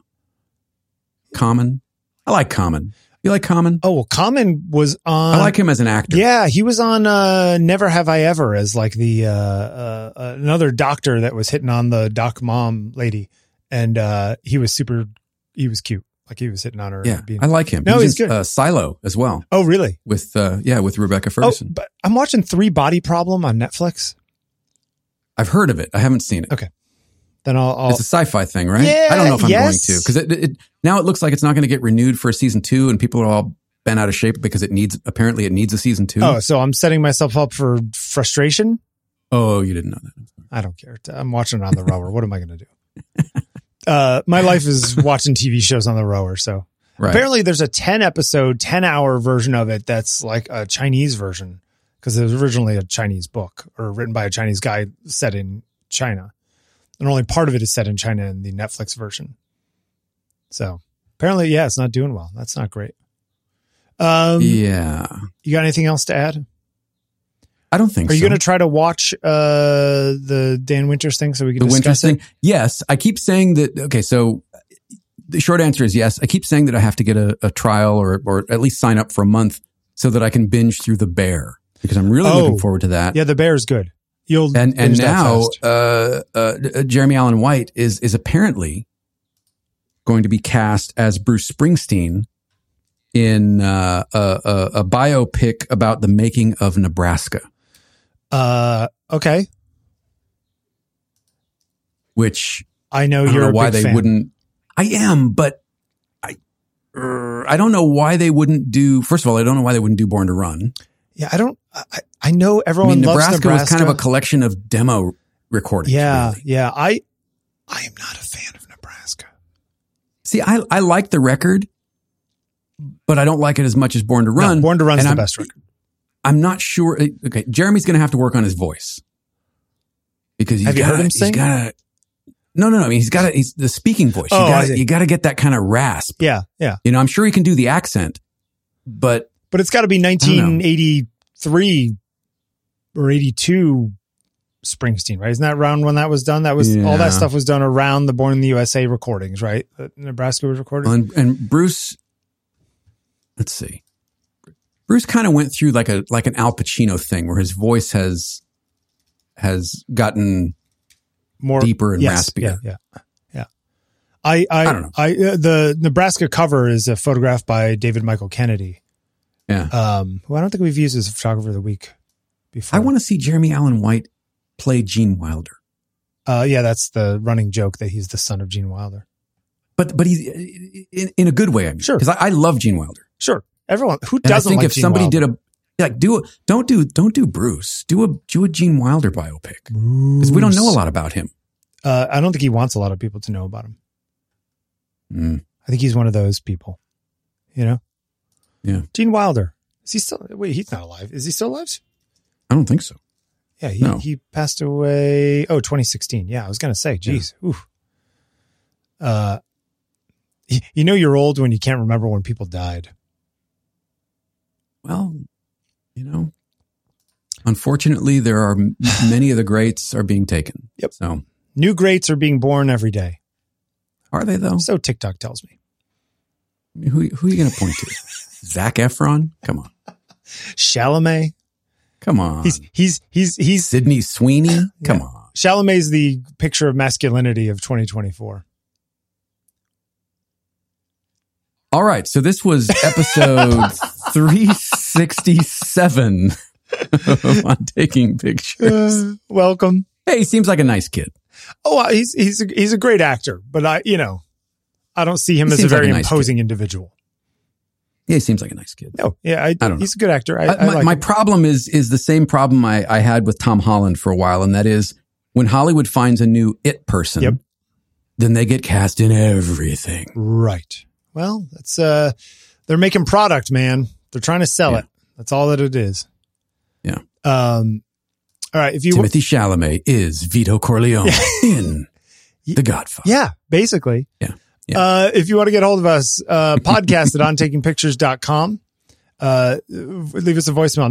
Common. I like Common. You like Common? Oh, well, Common was on. I like him as an actor. Yeah, he was on Never Have I Ever as like the another doctor that was hitting on the doc mom lady, and he was cute. Like he was hitting on her. Yeah, I like him. No, he's good. Silo as well. Oh, really? With Rebecca Ferguson. Oh, but I'm watching 3 Body Problem on Netflix. I've heard of it. I haven't seen it. Okay. Then I'll It's a sci-fi thing, right? Yeah, I don't know if I'm going to, because now it looks like it's not going to get renewed for a season 2, and people are all bent out of shape because it needs a season 2. Oh, so I'm setting myself up for frustration? Oh, you didn't know that. I don't care. I'm watching it on the rower. What am I going to do? My life is watching TV shows on the rower. So apparently there's a 10-hour version of it that's like a Chinese version, because it was originally a Chinese book or written by a Chinese guy set in China. And only part of it is set in China in the Netflix version. So apparently, it's not doing well. That's not great. Yeah. You got anything else to add? I don't think so. Are you going to try to watch the Dan Winters thing so we can discuss it? Yes. I keep saying that. Okay. So the short answer is yes. I keep saying that I have to get a trial or at least sign up for a month so that I can binge through The Bear, because I'm really looking forward to that. Yeah. The Bear is good. And now Jeremy Allen White is apparently going to be cast as Bruce Springsteen in a biopic about the making of Nebraska. Okay. Which I know you're a big fan. Wouldn't. I am, but I don't know why they wouldn't do. First of all, I don't know why they wouldn't do Born to Run. Yeah, I know everyone loves Nebraska. Was kind of a collection of demo recordings. Yeah, really. yeah. I am not a fan of Nebraska. See, I like the record, but I don't like it as much as Born to Run. No, Born to Run is the best record. I'm not sure. Okay, Jeremy's going to have to work on his voice, because have you heard him sing? No. I mean, he's the speaking voice. You got to get that kind of rasp. Yeah. I'm sure he can do the accent, but it's got to be 1983 or 82 Springsteen, right? Isn't that around when that was done? That was all that stuff was done around the Born in the USA recordings, right? That Nebraska was recorded. Well, and Bruce, let's see. Bruce kind of went through like an Al Pacino thing, where his voice has gotten more deeper and raspier. Yeah. I don't know. The Nebraska cover is a photograph by David Michael Kennedy. Yeah. Who I don't think we've used as a photographer of the week before. I want to see Jeremy Allen White play Gene Wilder. Yeah, that's the running joke that he's the son of Gene Wilder. But he's in a good way. I mean, Sure. because I love Gene Wilder. Sure, everyone who And I doesn't think like if Gene somebody Wilder? don't do Bruce, do a Gene Wilder biopic, because we don't know a lot about him. I don't think he wants a lot of people to know about him. I think he's one of those people. You know? Yeah. Gene Wilder. Is he still? Wait, he's not alive. Is he still alive? I don't think so. Yeah, No. he passed away. 2016. Yeah, I was gonna say, geez, oof. You know you're old when you can't remember when people died. Well, unfortunately, there are many of the greats are being taken. Yep. So New greats are being born every day. are they though? So TikTok tells me. I mean, who are you going to point to? Zac Efron? Come on. Chalamet. Come on. He's Sydney Sweeney? Come on. Chalamet's the picture of masculinity of 2024. All right. So this was episode 367 on Taking Pictures. Welcome. Hey, he seems like a nice kid. Oh, he's a great actor, but I don't see him He as a seems like very a nice imposing individual. Yeah, he seems like a nice kid. No, yeah, I don't know. he's a good actor. I like my him. problem is the same problem I had with Tom Holland for a while, and that is when Hollywood finds a new it person, Yep. then they get cast in everything. Right. Well, that's they're making product, man. They're trying to sell it. That's all that it is. Yeah. All right. If you Timothy Chalamet is Vito Corleone in The Godfather. yeah, basically. Yeah. If you want to get hold of us, podcast at ontakingpictures.com. Leave us a voicemail,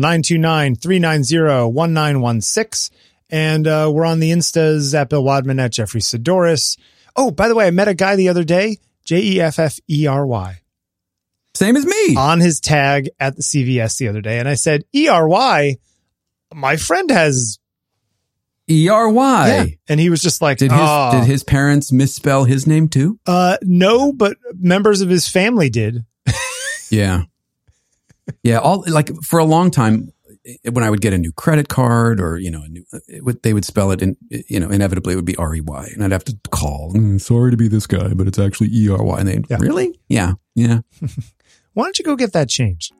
929-390-1916. And we're on the Instas at Bill Wadman, at Jeffrey Sidoris. Oh, by the way, I met a guy the other day, Jeffery, Same as me. on his tag at the CVS the other day. And I said, ERY, my friend has... ERY. Yeah. And he was just like, Did his parents misspell his name too? no, but members of his family did. Yeah. Yeah. For a long time, when I would get a new credit card or, they would spell it in, inevitably it would be REY, and I'd have to call. Sorry to be this guy, but it's actually ERY. And they really? Yeah. Yeah. Why don't you go get that changed?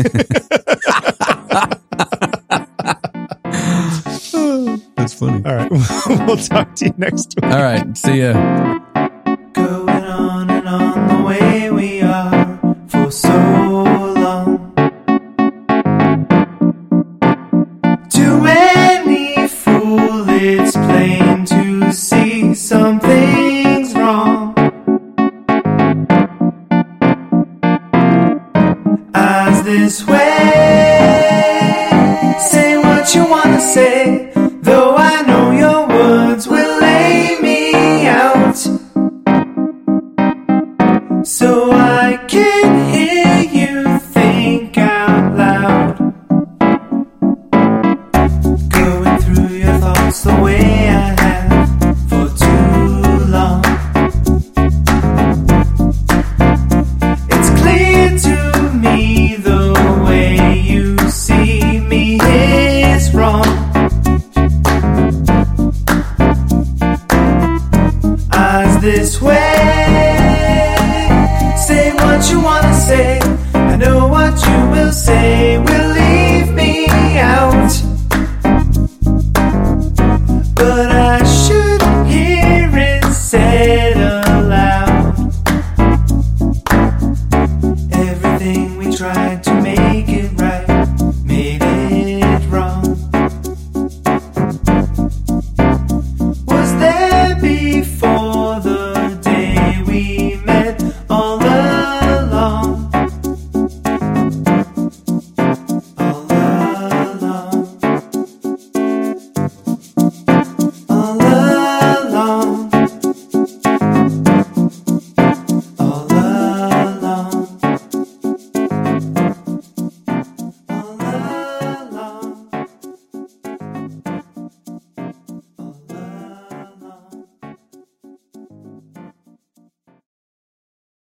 That's funny. All right. We'll talk to you next week. All right. See ya. Going on and on the way we are for so long. Too many fools, it's plain to see something's wrong. As this way, say what you wanna say, though I know your words will lay me out. So I can hear you think out loud. Going through your thoughts the way I have for too long. It's clear to me the way you see me is wrong. Eyes this way, say what you wanna say. I know what you will say.